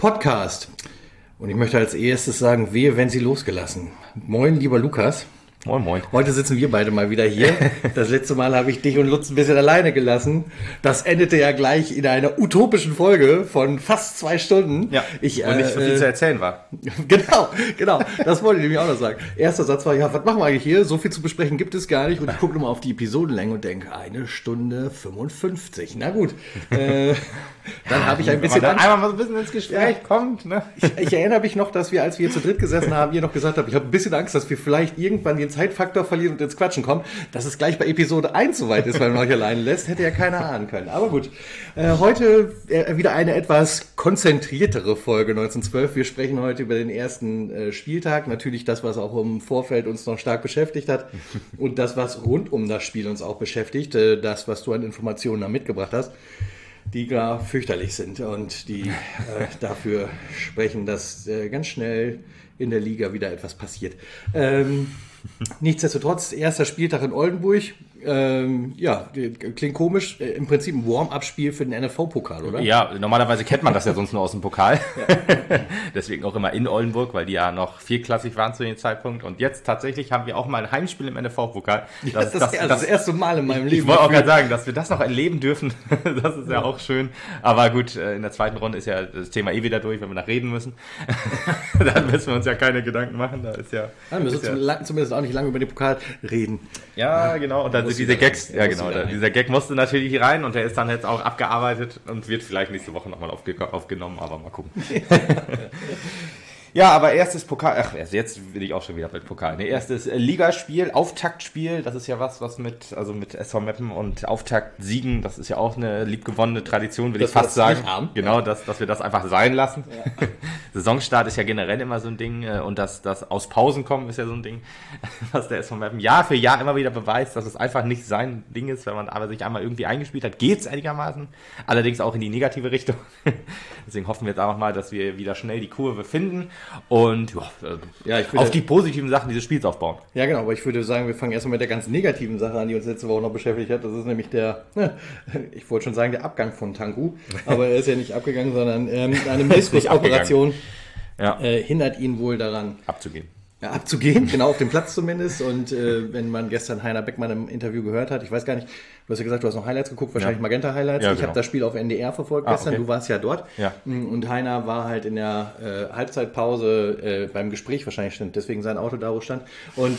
Podcast. Und ich möchte als erstes sagen, wehe, wenn Sie losgelassen. Moin, lieber Lukas. Moin, moin. Heute sitzen wir beide mal wieder hier. Das letzte Mal habe ich dich und Lutz ein bisschen alleine gelassen. Das endete ja gleich in einer utopischen Folge von fast 2 Stunden. Ja, wo nicht so viel zu erzählen war. Genau. Das wollte ich nämlich auch noch sagen. Erster Satz war, ja, was machen wir eigentlich hier? So viel zu besprechen gibt es gar nicht. Und ich gucke nochmal auf die Episodenlänge und denke, 1 Stunde 55. Na gut. Dann habe ich ein bisschen... Einmal mal so ein bisschen ins Gespräch kommt. Ne? Ich erinnere mich noch, dass wir, als wir zu dritt gesessen haben, ihr noch gesagt habt, ich habe ein bisschen Angst, dass wir vielleicht irgendwann den Zeitfaktor verlieren und ins Quatschen kommen. Dass es gleich bei Episode 1 soweit ist, weil man euch alleine lässt, hätte ja keiner ahnen können. Aber gut, heute wieder eine etwas konzentriertere Folge 1912. Wir sprechen heute über den ersten Spieltag. Natürlich das, was auch im Vorfeld uns noch stark beschäftigt hat. Und das, was rund um das Spiel uns auch beschäftigt. Das, was du an Informationen da mitgebracht hast, die gar fürchterlich sind und die dafür sprechen, dass ganz schnell in der Liga wieder etwas passiert. Nichtsdestotrotz, erster Spieltag in Oldenburg. Ja, klingt komisch. Im Prinzip ein Warm-up-Spiel für den NFV-Pokal, oder? Ja, normalerweise kennt man das ja sonst nur aus dem Pokal. Ja. Deswegen auch immer in Oldenburg, weil die ja noch vierklassig waren zu dem Zeitpunkt. Und jetzt tatsächlich haben wir auch mal ein Heimspiel im NFV-Pokal. Das erste Mal in meinem Leben. Ich wollte auch gerade sagen, dass wir das noch erleben dürfen. Das ist ja auch schön. Aber gut, in der zweiten Runde ist ja das Thema wieder durch, wenn wir nach reden müssen. Dann müssen wir uns ja keine Gedanken machen. Da ist ja... Dann müssen wir zumindest auch nicht lange über den Pokal reden. Ja, genau. Und dann sind diese Gags, dieser Gag musste natürlich rein und der ist dann jetzt auch abgearbeitet und wird vielleicht nächste Woche nochmal aufgenommen, aber mal gucken. Ja, aber erstes Pokal, jetzt will ich auch schon wieder mit Pokal. Erstes Ligaspiel, Auftaktspiel, das ist ja was mit SV Meppen und Auftaktsiegen, das ist ja auch eine liebgewonnene Tradition, will ich fast sagen. Genau, dass wir das einfach sein lassen. Ja. Saisonstart ist ja generell immer so ein Ding und das aus Pausen kommen ist ja so ein Ding, was der SV Meppen Jahr für Jahr immer wieder beweist, dass es einfach nicht sein Ding ist, wenn man aber sich einmal irgendwie eingespielt hat, geht's einigermaßen, allerdings auch in die negative Richtung. Deswegen hoffen wir jetzt auch mal, dass wir wieder schnell die Kurve finden und auf die positiven Sachen dieses Spiels aufbauen. Ja, genau, aber ich würde sagen, wir fangen erstmal mit der ganz negativen Sache an, die uns letzte Woche noch beschäftigt hat. Das ist nämlich ich wollte schon sagen, der Abgang von Tanku, aber er ist ja nicht abgegangen, sondern eine Meniskusoperation hindert ihn wohl daran abzugehen. Ja, abzugehen, genau, auf dem Platz zumindest. Und wenn man gestern Heiner Beckmann im Interview gehört hat, ich weiß gar nicht, du hast ja gesagt, du hast noch Highlights geguckt, wahrscheinlich Magenta-Highlights. Ja, ich habe das Spiel auf NDR verfolgt gestern, okay. Du warst ja dort. Ja. Und Heiner war halt in der Halbzeitpause beim Gespräch, wahrscheinlich stand deswegen sein Auto da, wo stand. Und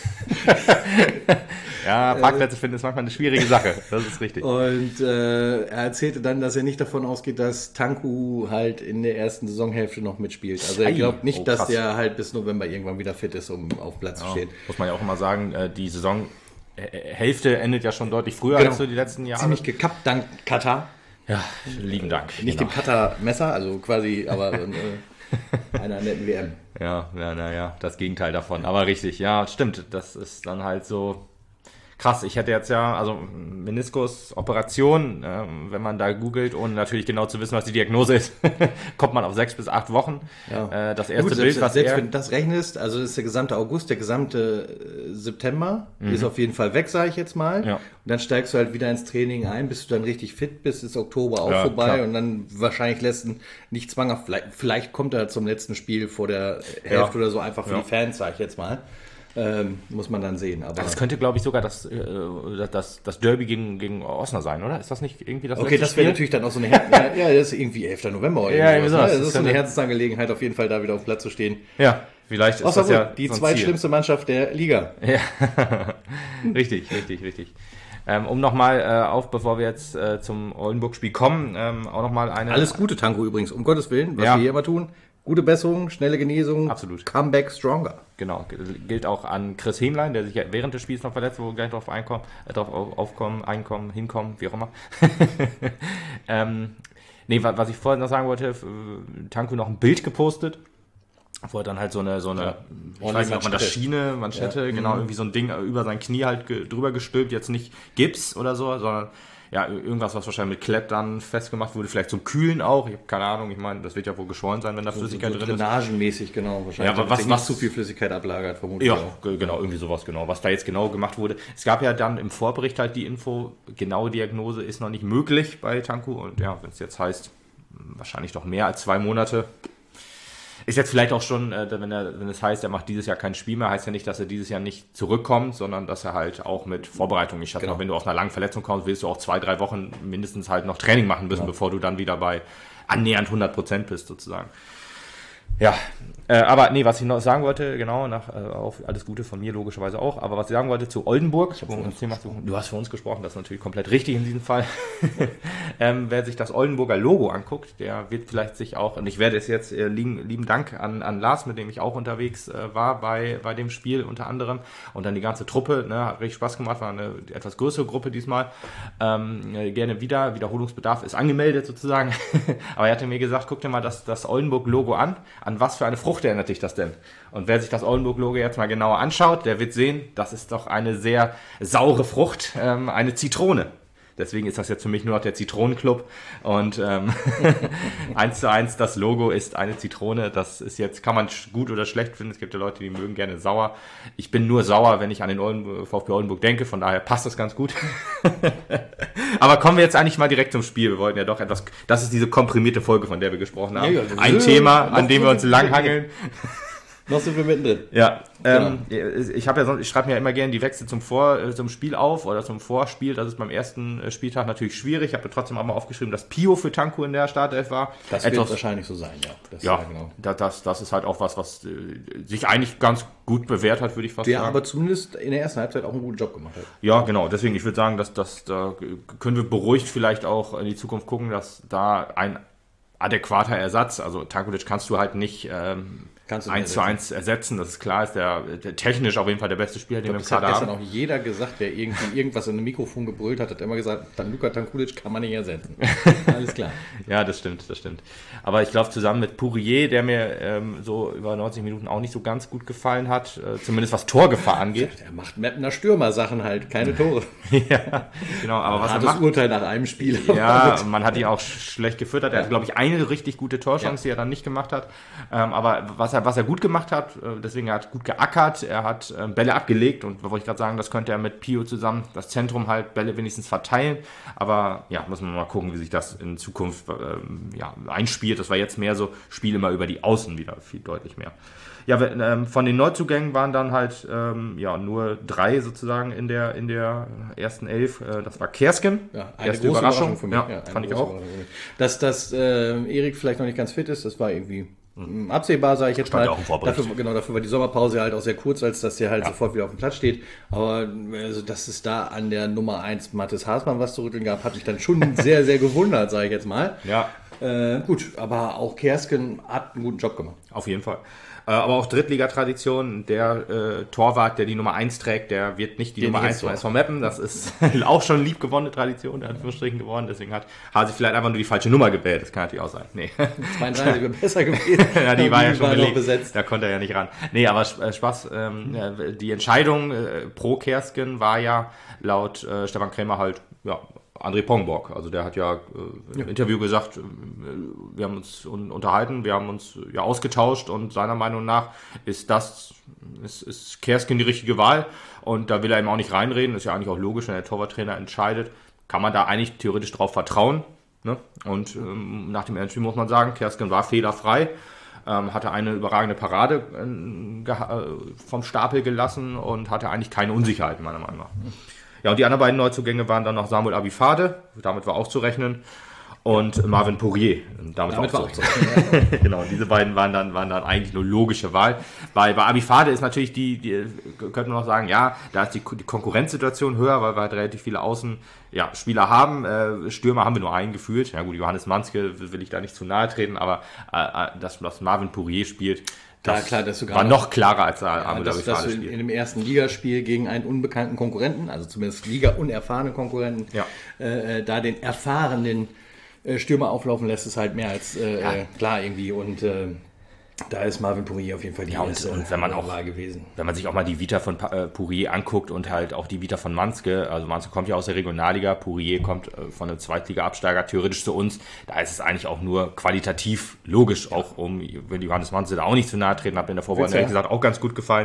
ja, Parkplätze finden ist manchmal eine schwierige Sache, das ist richtig. Und er erzählte dann, dass er nicht davon ausgeht, dass Tanku halt in der ersten Saisonhälfte noch mitspielt. Also er glaubt nicht, dass der halt bis November irgendwann wieder fit ist, um auf Platz zu stehen. Muss man ja auch immer sagen, die Saisonhälfte endet ja schon deutlich früher als so die letzten Jahre. Ziemlich gekappt dank Katar. Ja, lieben Dank. Nicht dem Katar-Messer, also quasi, aber einer netten WM. Ja, das Gegenteil davon. Aber richtig, ja, stimmt. Das ist dann halt so... Krass, ich hätte jetzt Meniskus-Operation, wenn man da googelt, ohne natürlich genau zu wissen, was die Diagnose ist, kommt man auf 6 bis 8 Wochen. Ja. Das erste Bild, was selbst wenn du das rechnest, also das ist der gesamte August, der gesamte September, ist auf jeden Fall weg, sage ich jetzt mal. Ja. Und dann steigst du halt wieder ins Training ein, bis du dann richtig fit bist, ist Oktober auch vorbei klar. Und dann wahrscheinlich nicht zwanghaft, vielleicht kommt er zum letzten Spiel vor der Hälfte oder so einfach für die Fans, sage ich jetzt mal. Muss man dann sehen. Aber das könnte, glaube ich, sogar das Derby gegen Osnabrück sein, oder? Ist das nicht irgendwie das Okay, das wäre natürlich dann auch so eine das ist irgendwie 11. November oder irgendwas. Ne? Das ist so eine Herzensangelegenheit, auf jeden Fall da wieder auf Platz zu stehen. Ja, vielleicht ist das ja die zweitschlimmste Mannschaft der Liga. Ja, richtig. Um nochmal bevor wir jetzt zum Oldenburg-Spiel kommen, auch nochmal eine... Alles Gute, Tanku übrigens, um Gottes Willen, was wir hier immer tun. Gute Besserung, schnelle Genesung, absolut. Comeback stronger. Genau, gilt auch an Chris Hemlein, der sich ja während des Spiels noch verletzt, wo wir gleich drauf hinkommen, wie auch immer. Was ich vorhin noch sagen wollte, Tanku noch ein Bild gepostet, wo er dann halt so eine ich weiß nicht, ob man das Manschette, genau, irgendwie so ein Ding über sein Knie halt drüber gestülpt, jetzt nicht Gips oder so, sondern irgendwas, was wahrscheinlich mit Klett dann festgemacht wurde, vielleicht zum Kühlen auch, ich habe keine Ahnung, ich meine, das wird ja wohl geschwollen sein, wenn da Flüssigkeit drin ist. Drainagenmäßig, genau, wahrscheinlich. Ja, aber was zu viel Flüssigkeit ablagert, vermutlich. Ja, genau, irgendwie sowas, genau, was da jetzt genau gemacht wurde. Es gab ja dann im Vorbericht halt die Info, genaue Diagnose ist noch nicht möglich bei Tanku und ja, wenn es jetzt heißt, wahrscheinlich doch mehr als 2 Monate. Ist jetzt vielleicht auch schon, wenn es heißt, er macht dieses Jahr kein Spiel mehr, heißt ja nicht, dass er dieses Jahr nicht zurückkommt, sondern dass er halt auch mit Vorbereitung nicht hat. Genau. Wenn du auf einer langen Verletzung kommst, willst du auch 2-3 Wochen mindestens halt noch Training machen müssen, bevor du dann wieder bei annähernd 100% bist sozusagen. Ja, aber nee, was ich noch sagen wollte, genau, auf alles Gute von mir logischerweise auch, aber was ich sagen wollte zu Oldenburg, du hast für uns gesprochen, das ist natürlich komplett richtig in diesem Fall. Wer sich das Oldenburger Logo anguckt, der wird vielleicht sich auch, und ich werde es jetzt, lieben Dank an Lars, mit dem ich auch unterwegs war bei dem Spiel unter anderem, und dann die ganze Truppe, ne, hat richtig Spaß gemacht, war eine etwas größere Gruppe diesmal, gerne Wiederholungsbedarf ist angemeldet sozusagen, aber er hatte mir gesagt, guck dir mal das Oldenburg Logo an was für eine Frucht erinnert dich das denn? Und wer sich das Oldenburg-Logo jetzt mal genauer anschaut, der wird sehen, das ist doch eine sehr saure Frucht, eine Zitrone. Deswegen ist das jetzt für mich nur noch der Zitronenclub und 1:1, das Logo ist eine Zitrone. Das ist jetzt, kann man gut oder schlecht finden. Es gibt ja Leute, die mögen gerne sauer. Ich bin nur sauer, wenn ich an den VfB Oldenburg denke, von daher passt das ganz gut. Aber kommen wir jetzt eigentlich mal direkt zum Spiel. Wir wollten ja doch etwas, das ist diese komprimierte Folge, von der wir gesprochen haben. Ja, ein Thema, an dem wir uns langhangeln. Noch sind wir mittendrin. Ja, genau. Ich schreibe mir ja immer gerne die Wechsel zum Spiel auf oder zum Vorspiel. Das ist beim ersten Spieltag natürlich schwierig. Ich habe trotzdem auch mal aufgeschrieben, dass Pio für Tanku in der Startelf war. Das wird wahrscheinlich so sein, ja. Genau. Das ist halt auch was sich eigentlich ganz gut bewährt hat, würde ich fast sagen. Der aber zumindest in der ersten Halbzeit auch einen guten Job gemacht hat. Ja, genau. Deswegen, ich würde sagen, da können wir beruhigt vielleicht auch in die Zukunft gucken, dass da ein adäquater Ersatz, also Tankulic kannst du halt nicht 1:1 ersetzen, das ist klar, ist der technisch auf jeden Fall der beste Spieler, den wir im Kader haben. Das hat gestern auch jeder gesagt, der irgendwas in einem Mikrofon gebrüllt hat immer gesagt, Luka Tankulic kann man nicht ersetzen. Alles klar. Ja, das stimmt. Aber ich glaube, zusammen mit Pourier, der mir so über 90 Minuten auch nicht so ganz gut gefallen hat, zumindest was Torgefahr angeht. Der macht Mettner Stürmer-Sachen halt, keine Tore. Ja, genau. Aber was er macht, das Urteil nach einem Spiel. Ja, man hat ihn auch schlecht gefüttert. Er hat, glaube ich, eine richtig gute Torchance, die er dann nicht gemacht hat. Aber was er gut gemacht hat, deswegen er hat gut geackert, er hat Bälle abgelegt und wollte ich gerade sagen, das könnte er mit Pio zusammen, das Zentrum halt Bälle wenigstens verteilen, aber ja, muss man mal gucken, wie sich das in Zukunft einspielt. Das war jetzt mehr so, Spiel immer über die Außen wieder, viel deutlich mehr. Ja, von den Neuzugängen waren dann halt nur 3 sozusagen in der ersten 11. Das war Kersken. Ja, eine erste große Überraschung für mich. Ja, fand ich auch. Dass Erik vielleicht noch nicht ganz fit ist, das war irgendwie absehbar, sage ich jetzt mal. Dafür war die Sommerpause halt auch sehr kurz, als dass der halt sofort wieder auf dem Platz steht. Aber also, dass es da an der Nummer 1 Mathis Haßmann was zu rütteln gab, hat mich dann schon sehr, sehr gewundert, sage ich jetzt mal. Ja. Gut, aber auch Kersken hat einen guten Job gemacht. Auf jeden Fall. Aber auch Drittliga-Tradition, der Torwart, der die Nummer 1 trägt, der wird nicht die Nummer 1 von SV Meppen. Das ist auch schon liebgewonnene Tradition, in Anführungsstrichen geworden. Deswegen hat Hasi vielleicht einfach nur die falsche Nummer gewählt. Das kann natürlich auch sein. Nee. 32 wäre besser gewesen. Ja, die war ja schon belegt. Besetzt. Da konnte er ja nicht ran. Nee, aber Spaß. Die Entscheidung pro Kersken war ja laut Stefan Krämer halt, André Pongborg, also der hat ja im Interview gesagt, wir haben uns unterhalten, wir haben uns ausgetauscht und seiner Meinung nach ist Kersken die richtige Wahl und da will er ihm auch nicht reinreden, ist ja eigentlich auch logisch, wenn der Torwarttrainer entscheidet, kann man da eigentlich theoretisch drauf vertrauen, ne? Und nach dem Endspiel muss man sagen, Kersken war fehlerfrei, hatte eine überragende Parade vom Stapel gelassen und hatte eigentlich keine Unsicherheit, meiner Meinung nach. Ja, und die anderen beiden Neuzugänge waren dann noch Samuel Abifade, damit war auch zu rechnen, und Marvin Pourier, damit war auch zu rechnen. Genau, diese beiden waren dann eigentlich nur logische Wahl. Bei Abifade ist natürlich die könnte man noch sagen, ja, da ist die Konkurrenzsituation höher, weil wir halt relativ viele Spieler haben. Stürmer haben wir nur einen gefühlt. Ja gut, Johannes Manske will ich da nicht zu nahe treten, aber dass Marvin Pourier spielt, das war noch klarer als Ahmed Abifade spielt. In dem ersten Ligaspiel gegen einen unbekannten Konkurrenten, also zumindest Liga-unerfahrenen Konkurrenten, da den erfahrenen Stürmer auflaufen lässt, ist halt mehr als klar irgendwie. Und da ist Marvin Pourier auf jeden Fall die erste Wahl gewesen. Wenn man sich auch mal die Vita von Pourier anguckt und halt auch die Vita von Manske, also Manske kommt ja aus der Regionalliga, Pourier kommt von einem Zweitliga-Absteiger theoretisch zu uns, da ist es eigentlich auch nur qualitativ logisch, auch wenn Johannes Manske da auch nicht zu nahe treten hat, in der Vorwahl ehrlich gesagt auch ganz gut gefallen,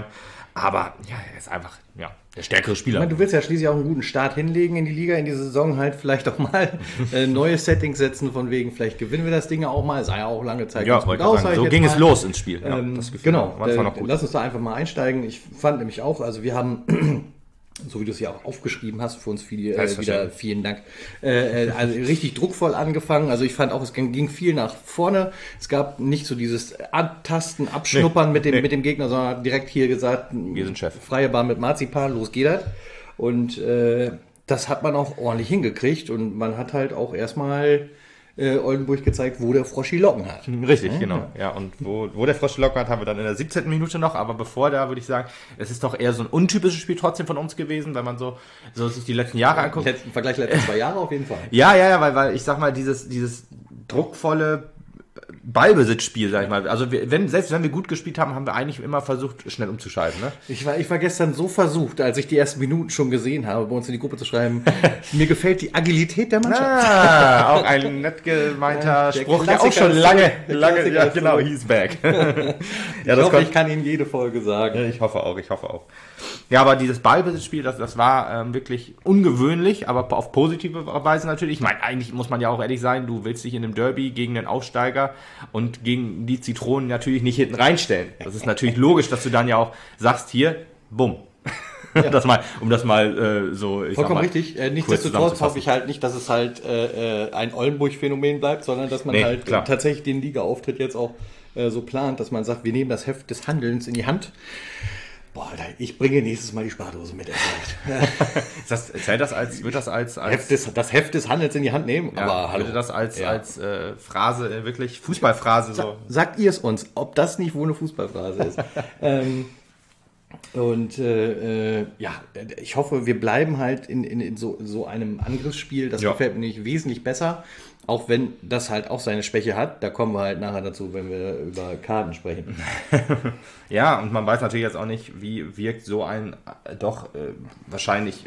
Aber ja, er ist einfach der stärkere Spieler. Ich meine, du willst ja schließlich auch einen guten Start hinlegen in die Liga, in die Saison halt vielleicht auch mal neue Settings setzen, von wegen, vielleicht gewinnen wir das Ding auch mal. Es sah ja auch lange Zeit ganz gut aus. So ging es los ins Spiel. Das Gefühl, genau, noch gut. Lass uns da einfach mal einsteigen. Ich fand nämlich auch, also wir haben... so wie du es ja auch aufgeschrieben hast, für uns wieder vielen Dank. Also richtig druckvoll angefangen. Also ich fand auch, es ging viel nach vorne. Es gab nicht so dieses Antasten, Abschnuppern mit dem Gegner, sondern direkt hier gesagt, wir sind Chef. Freie Bahn mit Marzipan, los geht das. Und das hat man auch ordentlich hingekriegt und man hat halt auch erstmal Oldenburg gezeigt, wo der Frosch die Locken hat. Richtig, genau. Ja, und wo der Frosch die Locken hat, haben wir dann in der 17. Minute noch. Aber bevor da, würde ich sagen, es ist doch eher so ein untypisches Spiel trotzdem von uns gewesen, wenn man so sich die letzten Jahre anguckt. Im Vergleich der letzten 2 Jahre auf jeden Fall. Ja, weil ich sag mal, dieses druckvolle Ballbesitzspiel, sag ich mal. Also selbst wenn wir gut gespielt haben, haben wir eigentlich immer versucht, schnell umzuschalten. Ne? Ich war gestern so versucht, als ich die ersten Minuten schon gesehen habe, bei uns in die Gruppe zu schreiben, mir gefällt die Agilität der Mannschaft. Auch ein nett gemeinter Spruch, der auch schon lange, ja, genau, he's back. Ich hoffe, ich kann Ihnen jede Folge sagen. Ja, ich hoffe auch. Ja, aber dieses Ballbesitzspiel, das war wirklich ungewöhnlich, aber auf positive Weise natürlich. Ich meine, eigentlich muss man ja auch ehrlich sein, du willst dich in einem Derby gegen den Aufsteiger und gegen die Zitronen natürlich nicht hinten reinstellen. Das ist natürlich logisch, dass du dann ja auch sagst, hier, bumm. Ja. Um das mal so... Vollkommen richtig. Nichtsdestotrotz hoffe ich halt nicht, dass es halt ein Oldenburg-Phänomen bleibt, sondern dass man tatsächlich den Liga-Auftritt jetzt auch so plant, dass man sagt, wir nehmen das Heft des Handelns in die Hand. Boah, Alter, ich bringe nächstes Mal die Spardose mit. Wird das als das Heft des Handels in die Hand nehmen? Ja, aber hallo. Würde das als Phrase, wirklich Fußballphrase so? Sagt ihr es uns, ob das nicht wohl eine Fußballphrase ist? Ich hoffe, wir bleiben halt in so einem Angriffsspiel. Das gefällt mir nicht wesentlich besser. Auch wenn das halt auch seine Schwäche hat, da kommen wir halt nachher dazu, wenn wir über Karten sprechen. Ja, und man weiß natürlich jetzt auch nicht, wie wirkt so ein wahrscheinlich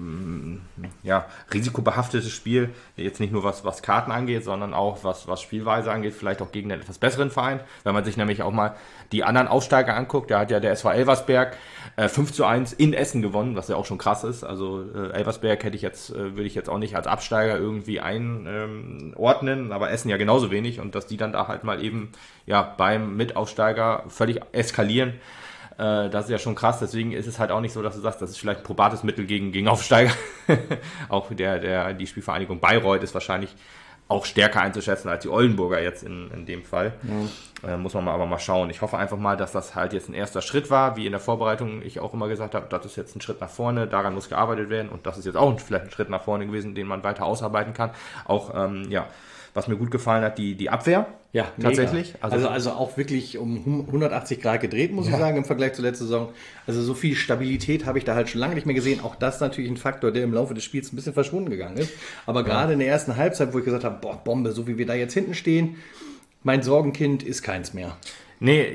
risikobehaftetes Spiel, jetzt nicht nur was Karten angeht, sondern auch was Spielweise angeht, vielleicht auch gegen einen etwas besseren Verein. Wenn man sich nämlich auch mal die anderen Aufsteiger anguckt, da hat ja der SV Elversberg 5:1 in Essen gewonnen, was ja auch schon krass ist. Also Elversberg würde ich jetzt auch nicht als Absteiger irgendwie einordnen, aber Essen ja genauso wenig, und dass die dann da halt mal eben beim Mitaufsteiger völlig eskalieren, das ist ja schon krass. Deswegen ist es halt auch nicht so, dass du sagst, das ist vielleicht ein probates Mittel gegen Aufsteiger. Auch die Spielvereinigung Bayreuth ist wahrscheinlich auch stärker einzuschätzen als die Oldenburger jetzt in dem Fall. Ja. Muss man aber mal schauen. Ich hoffe einfach mal, dass das halt jetzt ein erster Schritt war, wie in der Vorbereitung ich auch immer gesagt habe, das ist jetzt ein Schritt nach vorne, daran muss gearbeitet werden, und das ist jetzt auch vielleicht ein Schritt nach vorne gewesen, den man weiter ausarbeiten kann. Auch, was mir gut gefallen hat, die Abwehr. Ja, tatsächlich. Also auch wirklich um 180 Grad gedreht, muss ich sagen, im Vergleich zur letzten Saison. Also so viel Stabilität habe ich da halt schon lange nicht mehr gesehen. Auch das natürlich ein Faktor, der im Laufe des Spiels ein bisschen verschwunden gegangen ist. Aber gerade in der ersten Halbzeit, wo ich gesagt habe, boah, Bombe, so wie wir da jetzt hinten stehen, mein Sorgenkind ist keins mehr. Nee,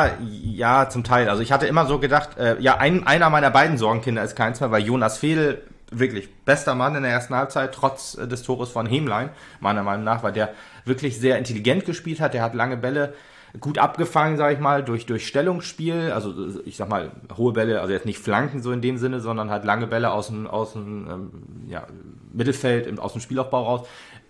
ja, zum Teil. Also ich hatte immer so gedacht, einer meiner beiden Sorgenkinder ist keins mehr, weil Jonas Fehl wirklich bester Mann in der ersten Halbzeit, trotz des Tores von Hemlein, meiner Meinung nach, weil der wirklich sehr intelligent gespielt hat. Der hat lange Bälle gut abgefangen, sage ich mal, durch Stellungsspiel. Also ich sag mal, hohe Bälle, also jetzt nicht Flanken so in dem Sinne, sondern halt lange Bälle aus dem Mittelfeld, aus dem Spielaufbau raus.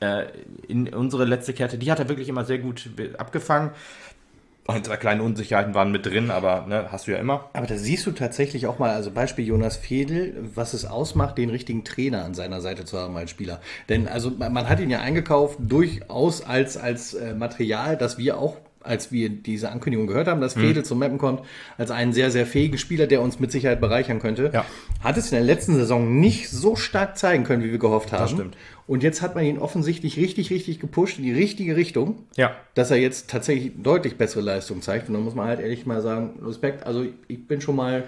In unsere letzte Kette, die hat er wirklich immer sehr gut abgefangen. Ein, zwei kleine Unsicherheiten waren mit drin, aber hast du ja immer. Aber da siehst du tatsächlich auch mal, also Beispiel Jonas Fedel, was es ausmacht, den richtigen Trainer an seiner Seite zu haben als Spieler. Denn also man hat ihn ja eingekauft durchaus als Material, das wir auch, als wir diese Ankündigung gehört haben, dass Fedel zum Mappen kommt, als einen sehr, sehr fähigen Spieler, der uns mit Sicherheit bereichern könnte. Ja. Hat es in der letzten Saison nicht so stark zeigen können, wie wir gehofft haben. Das stimmt. Und jetzt hat man ihn offensichtlich richtig, richtig gepusht in die richtige Richtung, dass er jetzt tatsächlich deutlich bessere Leistung zeigt. Und dann muss man halt ehrlich mal sagen, Respekt, also ich bin schon mal,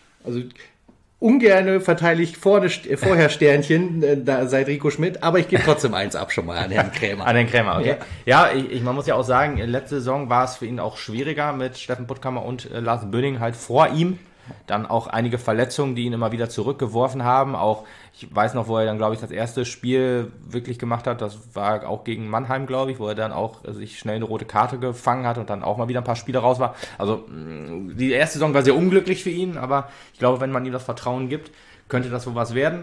ungerne verteile ich vorher Sternchen seit Rico Schmidt, aber ich gebe trotzdem eins ab schon mal an Herrn Krämer. An Herrn Krämer, okay. Ja, man muss ja auch sagen, letzte Saison war es für ihn auch schwieriger mit Steffen Puttkammer und Lars Böning halt vor ihm. Dann auch einige Verletzungen, die ihn immer wieder zurückgeworfen haben. Auch, ich weiß noch, wo er dann, glaube ich, das erste Spiel wirklich gemacht hat. Das war auch gegen Mannheim, glaube ich, wo er dann auch sich schnell eine rote Karte gefangen hat und dann auch mal wieder ein paar Spiele raus war. Also die erste Saison war sehr unglücklich für ihn, aber ich glaube, wenn man ihm das Vertrauen gibt, könnte das sowas werden.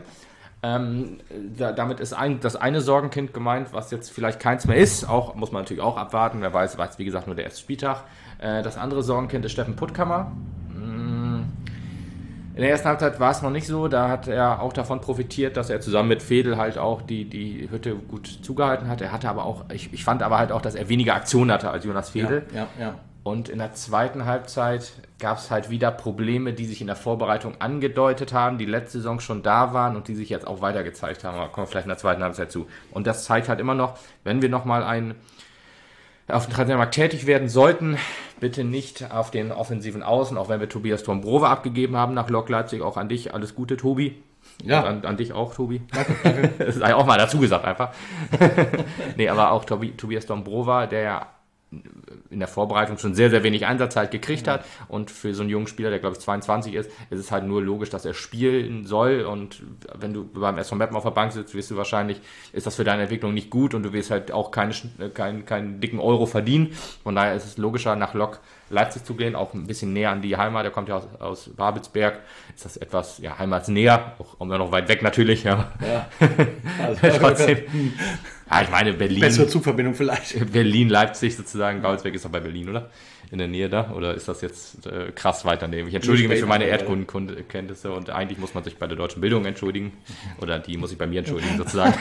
Damit ist das eine Sorgenkind gemeint, was jetzt vielleicht keins mehr ist. Auch muss man natürlich auch abwarten. Wer weiß, war es wie gesagt nur der erste Spieltag. Das andere Sorgenkind ist Steffen Puttkammer. In der ersten Halbzeit war es noch nicht so. Da hat er auch davon profitiert, dass er zusammen mit Fedel halt auch die Hütte gut zugehalten hat. Er hatte aber auch, ich fand aber halt auch, dass er weniger Aktion hatte als Jonas Fedel. Ja. Und in der zweiten Halbzeit gab es halt wieder Probleme, die sich in der Vorbereitung angedeutet haben, die letzte Saison schon da waren und die sich jetzt auch weiter gezeigt haben. Aber kommen wir vielleicht in der zweiten Halbzeit zu. Und das zeigt halt immer noch, wenn wir nochmal auf dem Transfermarkt tätig werden sollten, bitte nicht auf den offensiven Außen, auch wenn wir Tobias Dombrova abgegeben haben nach Lok Leipzig. Auch an dich alles Gute, Tobi. Ja. Und an dich auch, Tobi. Danke. Das sei auch mal dazu gesagt einfach. Nee, aber auch Tobias Dombrova, der ja in der Vorbereitung schon sehr, sehr wenig Einsatzzeit gekriegt hat. Und für so einen jungen Spieler, der glaube ich 22 ist es halt nur logisch, dass er spielen soll. Und wenn du beim SV Meppen auf der Bank sitzt, wirst du wahrscheinlich, ist das für deine Entwicklung nicht gut und du wirst halt auch keinen dicken Euro verdienen. Von daher ist es logischer, nach Lok Leipzig zu gehen, auch ein bisschen näher an die Heimat. Der kommt ja aus Babelsberg. Ist das etwas, ja, heimatsnäher, auch immer noch weit weg natürlich. Ja. Also, trotzdem. Ja, ich meine Berlin. Bessere Zugverbindung vielleicht. Berlin, Leipzig sozusagen. Babelsberg ist doch bei Berlin, oder? In der Nähe da? Oder ist das jetzt krass weit daneben? Ich entschuldige mich für meine Erdkundenkenntnisse und eigentlich muss man sich bei der deutschen Bildung entschuldigen. Oder die muss ich bei mir entschuldigen sozusagen.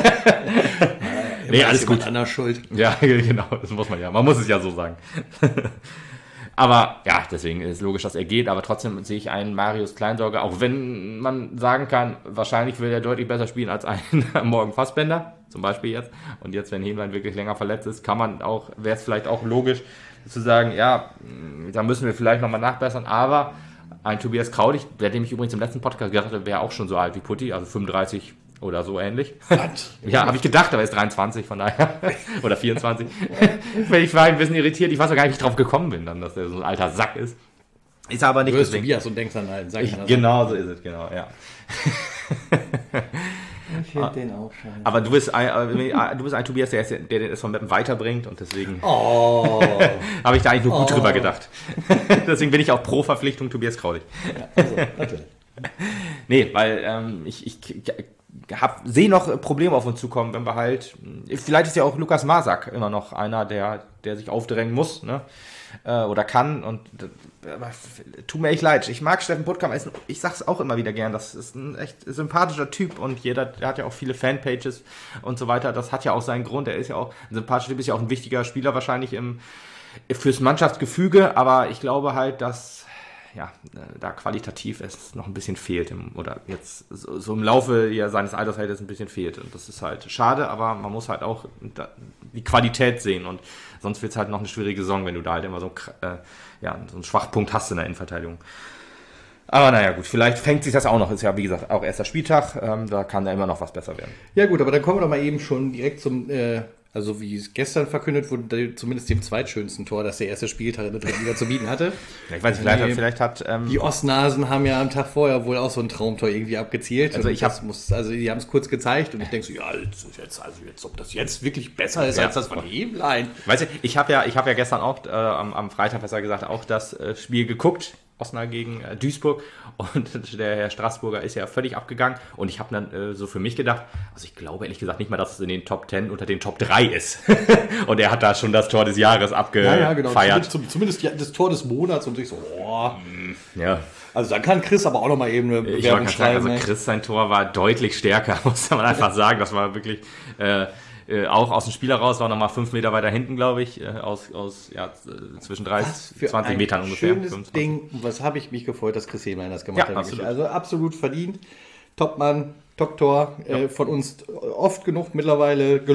Nee, alles gut. Anders schuld. Ja, genau. Das muss man ja. Man muss es ja so sagen. Aber ja, deswegen ist es logisch, dass er geht, aber trotzdem sehe ich einen Marius Kleinsorger, auch wenn man sagen kann, wahrscheinlich will er deutlich besser spielen als ein Morgen Fassbender, zum Beispiel jetzt. Und jetzt, wenn Hähnlein wirklich länger verletzt ist, wäre es vielleicht auch logisch zu sagen, ja, da müssen wir vielleicht nochmal nachbessern, aber ein Tobias Kraulich, der dem ich übrigens im letzten Podcast gesagt habe, wäre auch schon so alt wie Putti, also 35 oder so ähnlich. Ja, habe ich gedacht, aber er ist 23, von daher. Oder 24. Ich war ein bisschen irritiert. Ich weiß auch gar nicht, wie ich drauf gekommen bin, dann, dass er so ein alter Sack ist. Ist aber nicht. Du hörst Tobias und denkst an einen Sack. Genau, so ist es, genau, ja. Ich finde den auch schon. Aber du bist ein Tobias, der den SV Meppen weiterbringt und deswegen habe ich da eigentlich nur gut drüber gedacht. Deswegen bin ich auch pro Verpflichtung Tobias Kraulich. Ja, also, natürlich. Nee, weil ich sehe noch Probleme auf uns zukommen, wenn wir halt, vielleicht ist ja auch Lukas Marsak immer noch einer, der sich aufdrängen muss, ne? Oder kann und tut mir echt leid. Ich mag Steffen Puttkammer, ich sag's auch immer wieder gern, das ist ein echt sympathischer Typ und der hat ja auch viele Fanpages und so weiter, das hat ja auch seinen Grund, er ist ja auch ein sympathischer Typ, ist ja auch ein wichtiger Spieler wahrscheinlich fürs Mannschaftsgefüge, aber ich glaube halt, dass da qualitativ es noch ein bisschen fehlt oder jetzt so im Laufe seines Altershalters ein bisschen fehlt. Und das ist halt schade, aber man muss halt auch die Qualität sehen und sonst wird es halt noch eine schwierige Saison, wenn du da halt immer so einen Schwachpunkt hast in der Innenverteidigung. Aber naja, gut, vielleicht fängt sich das auch noch. Ist ja, wie gesagt, auch erster Spieltag. Da kann da immer noch was besser werden. Ja gut, aber dann kommen wir doch mal eben schon direkt zum... Also wie es gestern verkündet wurde, zumindest dem zweitschönsten Tor, das der erste Spieltag in der dritten Liga zu bieten hatte. Ja, ich weiß nicht, vielleicht hat... die Ostnasen haben ja am Tag vorher wohl auch so ein Traumtor irgendwie abgezielt. Also die haben es kurz gezeigt und ich denke so, ja, ob das jetzt wirklich besser ist als das von Hähnlein. Weißt du, ich hab ja gestern auch, am Freitag besser gesagt, auch das Spiel geguckt, Osnabrück gegen Duisburg und der Herr Straßburger ist ja völlig abgegangen und ich habe dann so für mich gedacht, also ich glaube ehrlich gesagt nicht mal, dass es in den Top 10 unter den Top 3 ist und er hat da schon das Tor des Jahres abgefeiert. Ja, genau. Zumindest das Tor des Monats und ich so, ja. Also dann kann Chris aber auch noch mal eben eine Bewerbung schreiben. Also Chris, sein Tor war deutlich stärker, muss man einfach sagen, das war wirklich... auch aus dem Spiel heraus, war nochmal 5 Meter weiter hinten, glaube ich, zwischen 30 20 Metern ungefähr. Schönes 25. Ding, was habe ich mich gefreut, dass Chris Hähnlein das gemacht hat. Absolut. Also absolut verdient. Topmann, Top-Tor, von uns oft genug mittlerweile gelobt.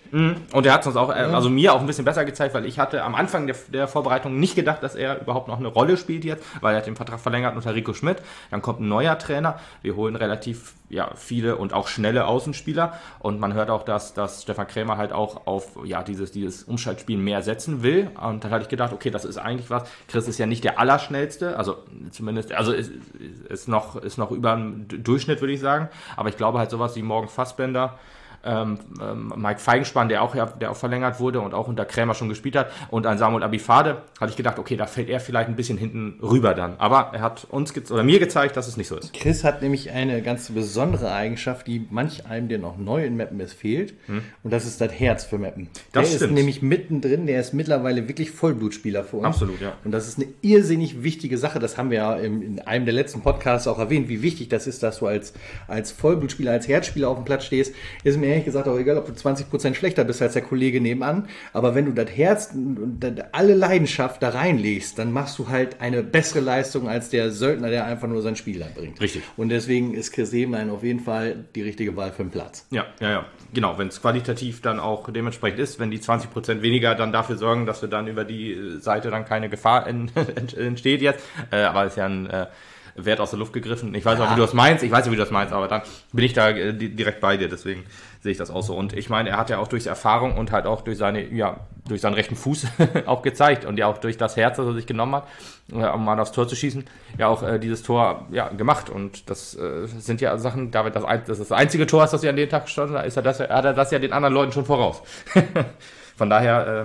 Und er hat es uns auch, also mir auch ein bisschen besser gezeigt, weil ich hatte am Anfang der Vorbereitung nicht gedacht, dass er überhaupt noch eine Rolle spielt jetzt, weil er hat den Vertrag verlängert unter Rico Schmidt. Dann kommt ein neuer Trainer. Wir holen relativ viele und auch schnelle Außenspieler. Und man hört auch, dass Stefan Krämer halt auch auf dieses Umschaltspiel mehr setzen will. Und dann hatte ich gedacht, okay, das ist eigentlich was. Chris ist ja nicht der Allerschnellste, also zumindest, also ist noch über dem Durchschnitt, würde ich sagen. Aber ich glaube halt sowas wie Morgan Fassbender, Mike Feigenspann, der auch verlängert wurde und auch unter Krämer schon gespielt hat, und an Samuel Abifade, hatte ich gedacht, okay, da fällt er vielleicht ein bisschen hinten rüber dann. Aber er hat mir gezeigt, dass es nicht so ist. Chris hat nämlich eine ganz besondere Eigenschaft, die manch einem, der noch neu in Meppen ist, fehlt. Und das ist das Herz für Meppen. Der ist nämlich mittendrin, der ist mittlerweile wirklich Vollblutspieler für uns. Absolut, ja. Und das ist eine irrsinnig wichtige Sache. Das haben wir ja in einem der letzten Podcasts auch erwähnt, wie wichtig das ist, dass du als Vollblutspieler, als Herzspieler auf dem Platz stehst. Ist mir ehrlich gesagt auch egal, ob du 20% schlechter bist als der Kollege nebenan, aber wenn du das Herz und alle Leidenschaft da reinlegst, dann machst du halt eine bessere Leistung als der Söldner, der einfach nur sein Spiel bringt. Richtig. Und deswegen ist Chris Seemann auf jeden Fall die richtige Wahl für den Platz. Ja. Genau, wenn es qualitativ dann auch dementsprechend ist, wenn die 20% weniger dann dafür sorgen, dass wir dann über die Seite dann keine Gefahr entsteht jetzt, aber ist ja ein Wert aus der Luft gegriffen. Ich weiß auch, wie du das meinst. Aber dann bin ich da direkt bei dir. Deswegen sehe ich das auch so. Und ich meine, er hat ja auch durch Erfahrung und halt auch durch seinen rechten Fuß auch gezeigt und ja auch durch das Herz, das er sich genommen hat, um mal aufs Tor zu schießen, ja auch dieses Tor gemacht. Und das sind ja Sachen, David, das ist das einzige Tor, das er an dem Tag gestanden hat, hat er das ja den anderen Leuten schon voraus. Von daher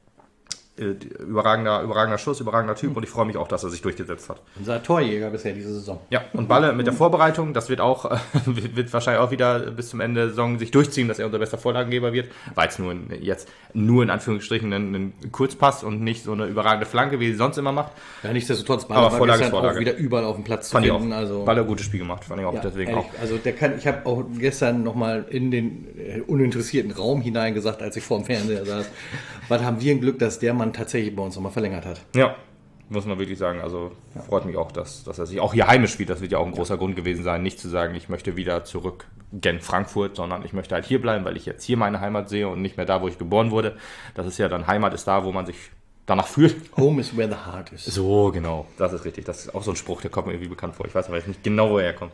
überragender Schuss, überragender Typ, und ich freue mich auch, dass er sich durchgesetzt hat. Unser Torjäger bisher diese Saison. Ja, und Balle mit der Vorbereitung, das wird wird wahrscheinlich auch wieder bis zum Ende der Saison sich durchziehen, dass er unser bester Vorlagengeber wird, weil es nur in Anführungsstrichen ein Kurzpass und nicht so eine überragende Flanke, wie sie sonst immer macht. Ja, nichtsdestotrotz, Balle war gestern auch wieder überall auf dem Platz zu finden. Also Balle gutes Spiel gemacht, fand ich auch, deswegen ehrlich, auch. Also ich habe auch gestern nochmal in den uninteressierten Raum hineingesagt, als ich vor dem Fernseher saß, was haben wir ein Glück, dass der Mann tatsächlich bei uns nochmal verlängert hat. Ja, muss man wirklich sagen. Also freut mich auch, dass er sich auch hier heimisch spielt. Das wird ja auch ein großer Grund gewesen sein, nicht zu sagen, ich möchte wieder zurück gen Frankfurt, sondern ich möchte halt hier bleiben, weil ich jetzt hier meine Heimat sehe und nicht mehr da, wo ich geboren wurde. Das ist ja dann, Heimat ist da, wo man sich danach fühlt. Home is where the heart is. So, genau. Das ist richtig. Das ist auch so ein Spruch, der kommt mir irgendwie bekannt vor. Ich weiß aber jetzt nicht genau, woher er kommt.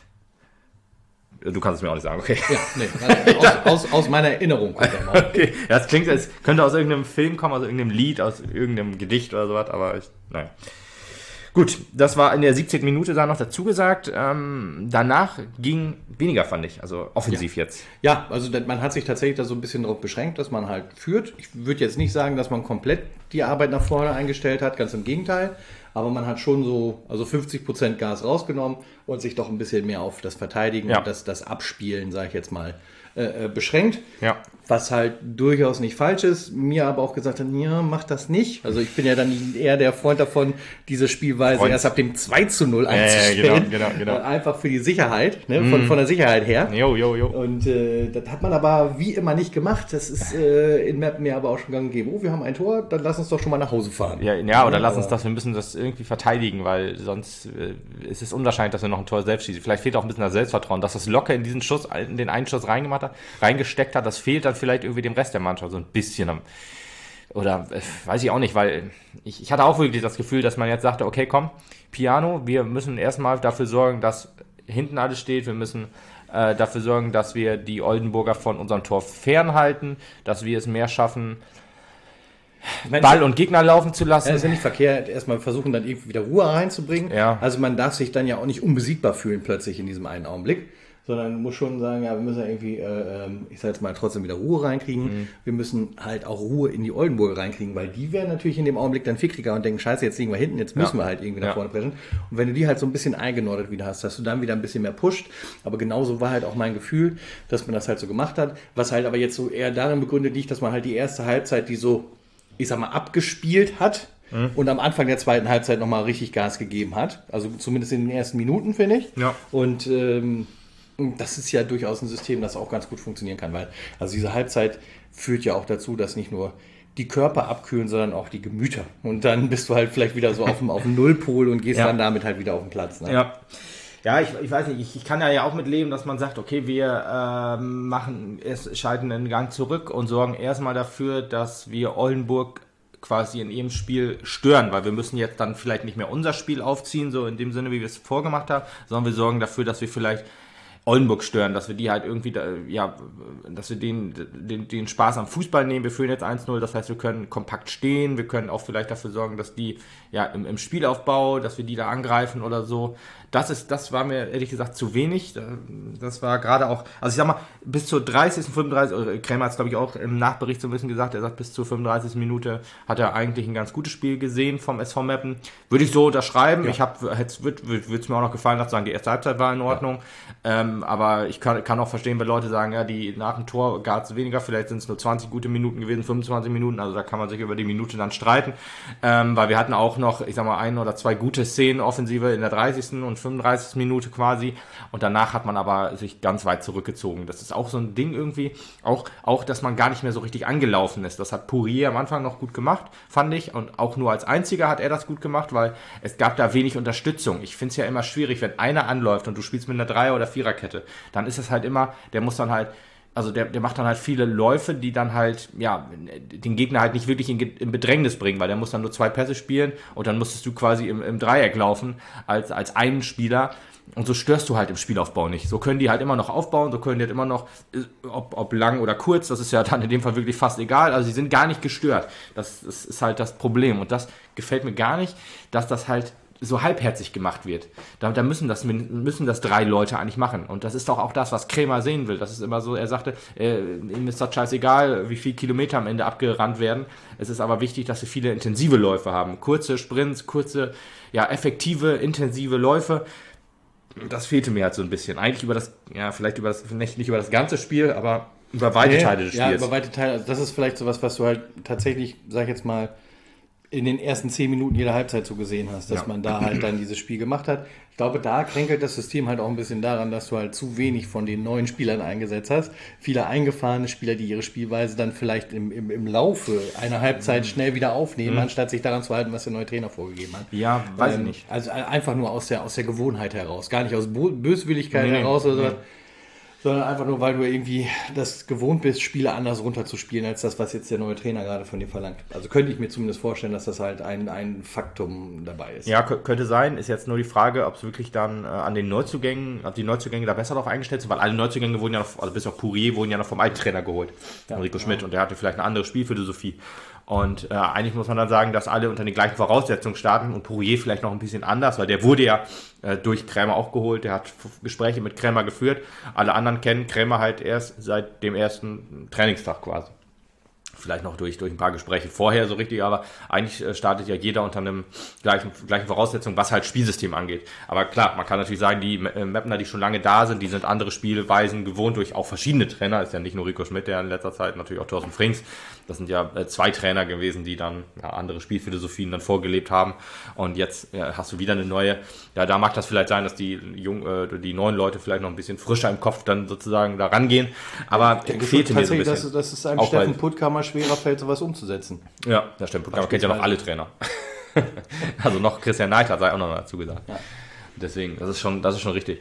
Du kannst es mir auch nicht sagen, okay. Ja, nee, aus meiner Erinnerung kommt er mal. Okay, ja, das klingt, als könnte aus irgendeinem Film kommen, aus irgendeinem Lied, aus irgendeinem Gedicht oder sowas, aber naja. Gut, das war in der 17. Minute da noch dazu gesagt. Danach ging weniger, fand ich, also offensiv jetzt. Ja, also man hat sich tatsächlich da so ein bisschen darauf beschränkt, dass man halt führt. Ich würde jetzt nicht sagen, dass man komplett die Arbeit nach vorne eingestellt hat, ganz im Gegenteil. Aber man hat schon so 50% Gas rausgenommen und sich doch ein bisschen mehr auf das Verteidigen und das Abspielen, sage ich jetzt mal, beschränkt. Ja. Was halt durchaus nicht falsch ist. Mir aber auch gesagt hat, ja, mach das nicht. Also ich bin ja dann eher der Freund davon, diese Spielweise erst ab dem 2:0 einzustellen. Genau. Einfach für die Sicherheit, ne? Von der Sicherheit her. Jo. Und das hat man aber wie immer nicht gemacht. Das ist in Meppen ja aber auch schon gang und gäbe. Oh, wir haben ein Tor, dann lass uns doch schon mal nach Hause fahren. Ja, oder lass uns das, wir müssen das irgendwie verteidigen, weil sonst ist es unwahrscheinlich, dass wir noch ein Tor selbst schießen. Vielleicht fehlt auch ein bisschen das Selbstvertrauen, dass das locker in den einen Schuss reingesteckt hat. Das fehlt dann vielleicht irgendwie dem Rest der Mannschaft so ein bisschen. Oder weiß ich auch nicht, weil ich hatte auch wirklich das Gefühl, dass man jetzt sagte, okay, komm, Piano, wir müssen erstmal dafür sorgen, dass hinten alles steht, wir müssen dafür sorgen, dass wir die Oldenburger von unserem Tor fernhalten, dass wir es mehr schaffen, Ball und Gegner laufen zu lassen. Ja, ist ja nicht verkehrt, erstmal versuchen dann irgendwie wieder Ruhe reinzubringen. Ja. Also man darf sich dann ja auch nicht unbesiegbar fühlen plötzlich in diesem einen Augenblick, sondern muss schon sagen, ja, wir müssen irgendwie, ich sag jetzt mal, trotzdem wieder Ruhe reinkriegen. Wir müssen halt auch Ruhe in die Oldenburger reinkriegen, weil die werden natürlich in dem Augenblick dann fickriger und denken, scheiße, jetzt liegen wir hinten, jetzt müssen wir halt irgendwie nach vorne pressen. Und wenn du die halt so ein bisschen eingenordet wieder hast, dass du dann wieder ein bisschen mehr pusht. Aber genauso war halt auch mein Gefühl, dass man das halt so gemacht hat, was halt aber jetzt so eher darin begründet liegt, dass man halt die erste Halbzeit, die so, ich sag mal, abgespielt hat und am Anfang der zweiten Halbzeit nochmal richtig Gas gegeben hat. Also zumindest in den ersten Minuten, finde ich. Ja. Und das ist ja durchaus ein System, das auch ganz gut funktionieren kann, weil also diese Halbzeit führt ja auch dazu, dass nicht nur die Körper abkühlen, sondern auch die Gemüter. Und dann bist du halt vielleicht wieder so auf dem Nullpol und gehst dann damit halt wieder auf den Platz. Ne? Ja. Ja, ich weiß nicht, ich kann ja auch mit leben, dass man sagt, okay, wir schalten einen Gang zurück und sorgen erstmal dafür, dass wir Oldenburg quasi in ihrem Spiel stören, weil wir müssen jetzt dann vielleicht nicht mehr unser Spiel aufziehen, so in dem Sinne, wie wir es vorgemacht haben, sondern wir sorgen dafür, dass wir vielleicht Oldenburg stören, dass wir die halt irgendwie, dass wir den Spaß am Fußball nehmen. Wir führen jetzt 1-0, das heißt, wir können kompakt stehen, wir können auch vielleicht dafür sorgen, dass die im Spielaufbau, dass wir die da angreifen oder so. Das war mir ehrlich gesagt zu wenig. Das war gerade auch, also ich sag mal, bis zur 30., 35., Krämer hat es glaube ich auch im Nachbericht so ein bisschen gesagt, er sagt, bis zur 35. Minute hat er eigentlich ein ganz gutes Spiel gesehen vom SV Meppen. Würde ich so unterschreiben. Ja. Würde es mir auch noch gefallen, dass sagen, die erste Halbzeit war in Ordnung. Ja. Aber ich kann auch verstehen, wenn Leute sagen, ja, die nach dem Tor gab es weniger, vielleicht sind es nur 20 gute Minuten gewesen, 25 Minuten, also da kann man sich über die Minute dann streiten. Weil wir hatten auch noch, ich sag mal, 1 oder 2 gute Szenen Offensive in der 30. und 35. Minute quasi und danach hat man aber sich ganz weit zurückgezogen. Das ist auch so ein Ding irgendwie, auch dass man gar nicht mehr so richtig angelaufen ist. Das hat Pourier am Anfang noch gut gemacht, fand ich, und auch nur als einziger hat er das gut gemacht, weil es gab da wenig Unterstützung. Ich finde es ja immer schwierig, wenn einer anläuft und du spielst mit einer 3er- oder 4er-Kette, dann ist es halt immer, der muss dann halt, also der macht dann halt viele Läufe, die dann halt, den Gegner halt nicht wirklich in Bedrängnis bringen, weil der muss dann nur 2 Pässe spielen und dann musstest du quasi im Dreieck laufen als einen Spieler und so störst du halt im Spielaufbau nicht. So können die halt immer noch aufbauen, so können die halt immer noch, ob lang oder kurz, das ist ja dann in dem Fall wirklich fast egal, also sie sind gar nicht gestört. Das ist halt das Problem und das gefällt mir gar nicht, dass das halt so halbherzig gemacht wird. Da müssen das 3 Leute eigentlich machen. Und das ist doch auch das, was Krämer sehen will. Das ist immer so, er sagte, ihm ist das scheißegal, wie viele Kilometer am Ende abgerannt werden. Es ist aber wichtig, dass wir viele intensive Läufe haben. Kurze Sprints, kurze, effektive, intensive Läufe. Das fehlte mir halt so ein bisschen. Eigentlich nicht über das ganze Spiel, aber über weite Teile des Spiels. Ja, über weite Teile. Also das ist vielleicht sowas, was du halt tatsächlich, sag ich jetzt mal, in den ersten 10 Minuten jeder Halbzeit so gesehen hast, dass man da halt dann dieses Spiel gemacht hat. Ich glaube, da kränkelt das System halt auch ein bisschen daran, dass du halt zu wenig von den neuen Spielern eingesetzt hast. Viele eingefahrene Spieler, die ihre Spielweise dann vielleicht im Laufe einer Halbzeit schnell wieder aufnehmen, anstatt sich daran zu halten, was der neue Trainer vorgegeben hat. Ja, weiß ich nicht. Also einfach nur aus der Gewohnheit heraus, gar nicht aus Böswilligkeit heraus oder so. Sondern einfach nur, weil du irgendwie das gewohnt bist, Spiele anders runterzuspielen, als das, was jetzt der neue Trainer gerade von dir verlangt. Also könnte ich mir zumindest vorstellen, dass das halt ein Faktum dabei ist. Ja, könnte sein. Ist jetzt nur die Frage, ob es wirklich dann ob die Neuzugänge da besser drauf eingestellt sind, weil alle Neuzugänge wurden ja noch, also bis auf Pourier, wurden ja noch vom alten Trainer geholt, Enrico Schmidt, und der hatte vielleicht eine andere Spielphilosophie. Und eigentlich muss man dann sagen, dass alle unter den gleichen Voraussetzungen starten und Pourier vielleicht noch ein bisschen anders, weil der wurde ja durch Krämer auch geholt, der hat Gespräche mit Krämer geführt. Alle anderen kennen Krämer halt erst seit dem ersten Trainingstag quasi. Vielleicht noch durch ein paar Gespräche vorher so richtig, aber eigentlich startet ja jeder unter einem gleichen Voraussetzungen, was halt Spielsystem angeht. Aber klar, man kann natürlich sagen, die Mapner, die schon lange da sind, die sind andere Spielweisen gewohnt durch auch verschiedene Trainer. Ist ja nicht nur Rico Schmidt, der in letzter Zeit, natürlich auch Thorsten Frings. Das sind ja 2 Trainer gewesen, die dann andere Spielphilosophien dann vorgelebt haben. Und jetzt hast du wieder eine neue. Ja, da mag das vielleicht sein, dass die neuen Leute vielleicht noch ein bisschen frischer im Kopf dann sozusagen da rangehen. Aber fehlte mir so ein bisschen. Das ist einem Steffen Puttkammer schwerer fällt, sowas umzusetzen. Ja, der Steffen Puttkammer kennt ja noch alle Trainer. Also noch Christian Neidhardt sei auch noch dazu gesagt. Ja. Deswegen, das ist schon richtig.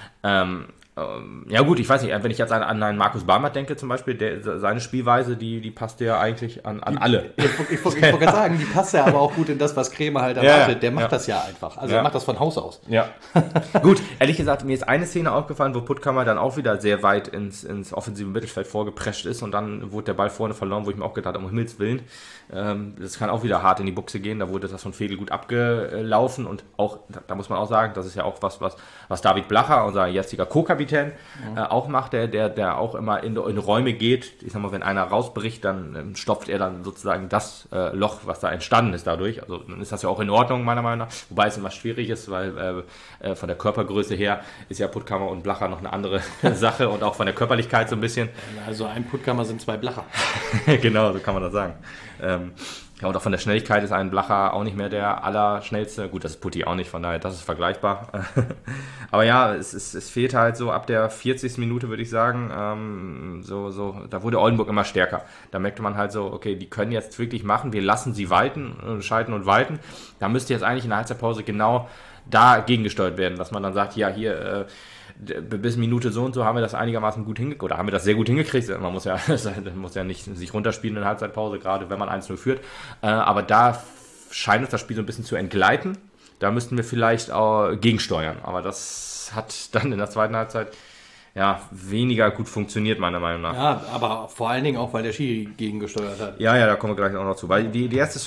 Ja gut, ich weiß nicht, wenn ich jetzt an einen Markus Barmert denke zum Beispiel, seine Spielweise, die passt ja eigentlich an alle. Ich wollte gerade sagen, die passt ja aber auch gut in das, was Krämer halt erwartet. Der macht das ja einfach. Also er macht das von Haus aus. Ja. Gut, ehrlich gesagt, mir ist eine Szene aufgefallen, wo Puttkammer dann auch wieder sehr weit ins offensive Mittelfeld vorgeprescht ist und dann wurde der Ball vorne verloren, wo ich mir auch gedacht habe, um Himmels Willen, das kann auch wieder hart in die Buchse gehen. Da wurde das von Fedel gut abgelaufen und auch, da muss man auch sagen, das ist ja auch was David Blacher, unser jetziger Co-Kapitän, auch macht, der auch immer in Räume geht. Ich sag mal, wenn einer rausbricht, dann stopft er dann sozusagen das Loch, was da entstanden ist dadurch. Also dann ist das ja auch in Ordnung, meiner Meinung nach. Wobei es immer schwierig ist, weil von der Körpergröße her ist ja Puttkammer und Blacher noch eine andere Sache und auch von der Körperlichkeit so ein bisschen. Also ein Puttkammer sind 2 Blacher. Genau, so kann man das sagen. Ja, und auch von der Schnelligkeit ist ein Blacher auch nicht mehr der allerschnellste. Gut, das ist Putti auch nicht, von daher, das ist vergleichbar. Aber ja, es fehlt halt so ab der 40. Minute, würde ich sagen, da wurde Oldenburg immer stärker. Da merkte man halt so, okay, die können jetzt wirklich machen, wir lassen sie schalten und walten. Da müsste jetzt eigentlich in der Halbzeitpause genau dagegen gesteuert werden, dass man dann sagt, ja, hier, bis Minute so und so haben wir das einigermaßen gut hingekriegt, oder haben wir das sehr gut hingekriegt. Man muss ja nicht sich runterspielen in der Halbzeitpause, gerade wenn man 1-0 führt. Aber da scheint uns das Spiel so ein bisschen zu entgleiten. Da müssten wir vielleicht auch gegensteuern. Aber das hat dann in der zweiten Halbzeit ja weniger gut funktioniert, meiner Meinung nach. Ja, aber vor allen Dingen auch, weil der Schiri gegengesteuert hat. Ja, da kommen wir gleich auch noch zu. Weil die erste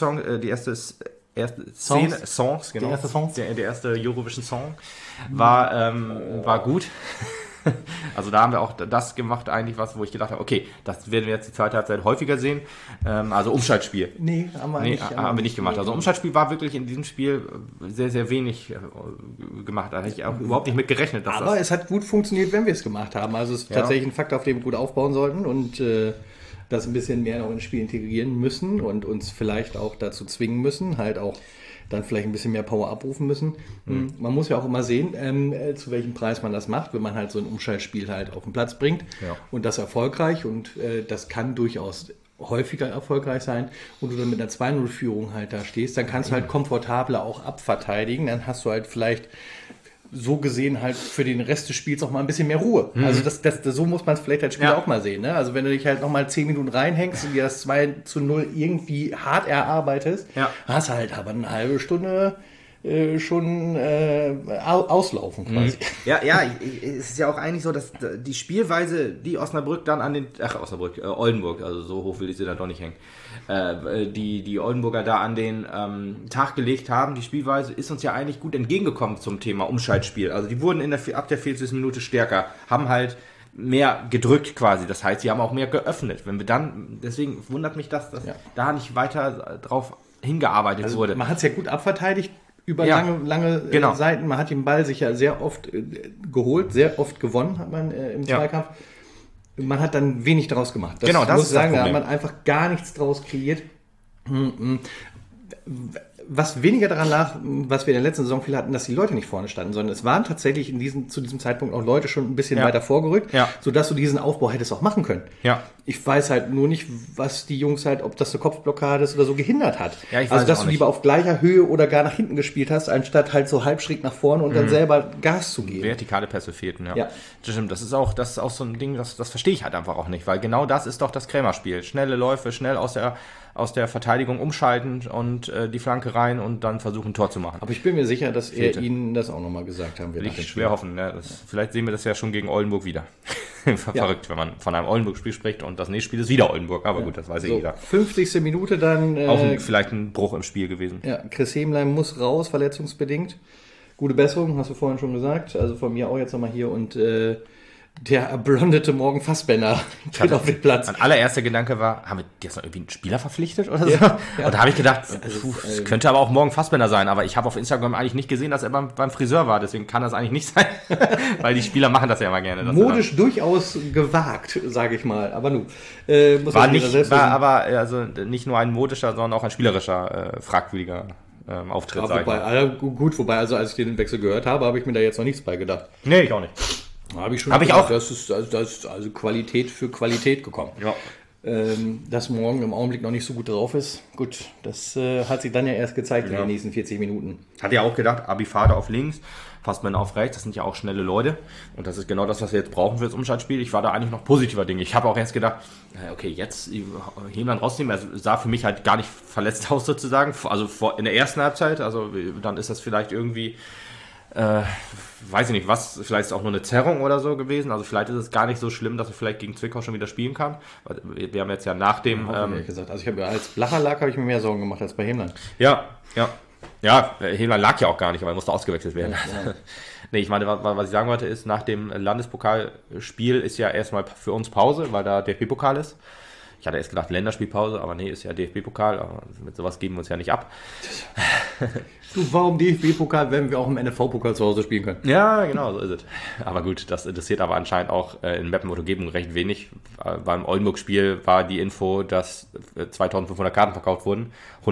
Songs, genau. Der erste Eurovision-Song war gut. Also da haben wir auch das gemacht eigentlich, wo ich gedacht habe, okay, das werden wir jetzt die zweite Halbzeit häufiger sehen. Also Umschaltspiel. Nee, haben wir nicht gemacht. Also Umschaltspiel war wirklich in diesem Spiel sehr, sehr wenig gemacht. Da hätte ich auch überhaupt nicht mit gerechnet. Aber es hat gut funktioniert, wenn wir es gemacht haben. Also es ist tatsächlich ein Faktor, auf den wir gut aufbauen sollten und das ein bisschen mehr noch ins Spiel integrieren müssen und uns vielleicht auch dazu zwingen müssen, halt auch dann vielleicht ein bisschen mehr Power abrufen müssen. Man muss ja auch immer sehen, zu welchem Preis man das macht, wenn man halt so ein Umschaltspiel halt auf den Platz bringt und das erfolgreich und das kann durchaus häufiger erfolgreich sein und du dann mit einer 2-0-Führung halt da stehst, dann kannst du halt komfortabler auch abverteidigen, dann hast du halt vielleicht so gesehen halt für den Rest des Spiels auch mal ein bisschen mehr Ruhe. Also so muss man es vielleicht als Spieler auch mal sehen. Ne? Also wenn du dich halt noch mal 10 Minuten reinhängst und dir das 2-0 irgendwie hart erarbeitest, hast halt aber eine halbe Stunde schon auslaufen quasi. Ja, es ist ja auch eigentlich so, dass die Spielweise, die Osnabrück dann Oldenburg, also so hoch will ich sie dann doch nicht hängen, die Oldenburger da an den Tag gelegt haben, die Spielweise ist uns ja eigentlich gut entgegengekommen zum Thema Umschaltspiel. Also die wurden ab der 40. Minute stärker, haben halt mehr gedrückt quasi, das heißt, sie haben auch mehr geöffnet. Deswegen wundert mich das, dass da nicht weiter drauf hingearbeitet wurde. Man hat es ja gut abverteidigt, über lange Seiten. Man hat den Ball sich ja sehr oft geholt, sehr oft gewonnen hat man im Zweikampf. Man hat dann wenig daraus gemacht. Das muss ich sagen, da hat man einfach gar nichts draus kreiert. Was weniger daran lag, was wir in der letzten Saison viel hatten, dass die Leute nicht vorne standen, sondern es waren tatsächlich zu diesem Zeitpunkt auch Leute schon ein bisschen weiter vorgerückt, sodass du diesen Aufbau hättest auch machen können. Ja. Ich weiß halt nur nicht, was die Jungs halt, ob das eine Kopfblockade ist oder so, gehindert hat. Ja, ich weiß also, dass du nicht. lieber auf gleicher Höhe oder gar nach hinten gespielt hast, anstatt halt so halb schräg nach vorne und dann selber Gas zu geben. Vertikale Pässe fehlten, ja. Das stimmt, das ist auch so ein Ding, das verstehe ich halt einfach auch nicht, weil genau das ist doch das Krämerspiel. Schnelle Läufe, schnell aus der Verteidigung umschalten und die Flanke rein und dann versuchen, ein Tor zu machen. Aber ich bin mir sicher, dass er Ihnen das auch nochmal gesagt haben wird. Will ich schwer hoffen. Ne? Vielleicht sehen wir das ja schon gegen Oldenburg wieder. Verrückt, wenn man von einem Oldenburg-Spiel spricht und das nächste Spiel ist wieder Oldenburg. Aber gut, das weiß ja jeder. 50. Minute dann. Auch vielleicht ein Bruch im Spiel gewesen. Ja, Chris Hemlein muss raus, verletzungsbedingt. Gute Besserung, hast du vorhin schon gesagt. Also von mir auch jetzt nochmal hier und der erblondete Morgen Fassbender steht auf dem Platz. Mein allererster Gedanke war, haben wir jetzt noch irgendwie einen Spieler verpflichtet oder so? Ja. Und da habe ich gedacht, es könnte aber auch Morgen Fassbender sein, aber ich habe auf Instagram eigentlich nicht gesehen, dass er beim Friseur war, deswegen kann das eigentlich nicht sein, weil die Spieler machen das ja immer gerne. Modisch durchaus gewagt, sage ich mal, aber nun. Also nicht nur ein modischer, sondern auch ein spielerischer, fragwürdiger Auftritt. Wobei, also als ich den Wechsel gehört habe, habe ich mir da jetzt noch nichts bei gedacht. Nee, ich auch nicht. Habe ich auch. Das ist also Qualität für Qualität gekommen. Ja. Dass Morgen im Augenblick noch nicht so gut drauf ist, gut, das hat sich dann ja erst gezeigt in den nächsten 40 Minuten. Hat ja auch gedacht, Abifade auf links, Fassbender auf rechts, das sind ja auch schnelle Leute und das ist genau das, was wir jetzt brauchen für das Umschaltspiel. Ich war da eigentlich noch positiver Dinge. Ich habe auch erst gedacht, okay, jetzt Hemlein rausnehmen, er sah für mich halt gar nicht verletzt aus sozusagen, also in der ersten Halbzeit, also dann ist das vielleicht irgendwie weiß ich nicht, was, vielleicht ist es auch nur eine Zerrung oder so gewesen, also vielleicht ist es gar nicht so schlimm, dass er vielleicht gegen Zwickau schon wieder spielen kann. Wir haben jetzt ja nach dem... gesagt. Also ich habe als Blacher lag, habe ich mir mehr Sorgen gemacht als bei Hemlein. Ja, Hemlein lag ja auch gar nicht, aber er musste ausgewechselt werden. Ja. Nee, ich meine, was ich sagen wollte ist, nach dem Landespokalspiel ist ja erstmal für uns Pause, weil da der DFB-Pokal ist. Ich hatte erst gedacht Länderspielpause, aber nee, ist ja DFB-Pokal, aber mit sowas geben wir uns ja nicht ab. Du, warum DFB-Pokal, wenn wir auch im NFV-Pokal zu Hause spielen können? Ja, genau, so ist es. Aber gut, das interessiert aber anscheinend auch in Meppen und Umgebung recht wenig. Beim Oldenburg-Spiel war die Info, dass 2500 Karten verkauft wurden,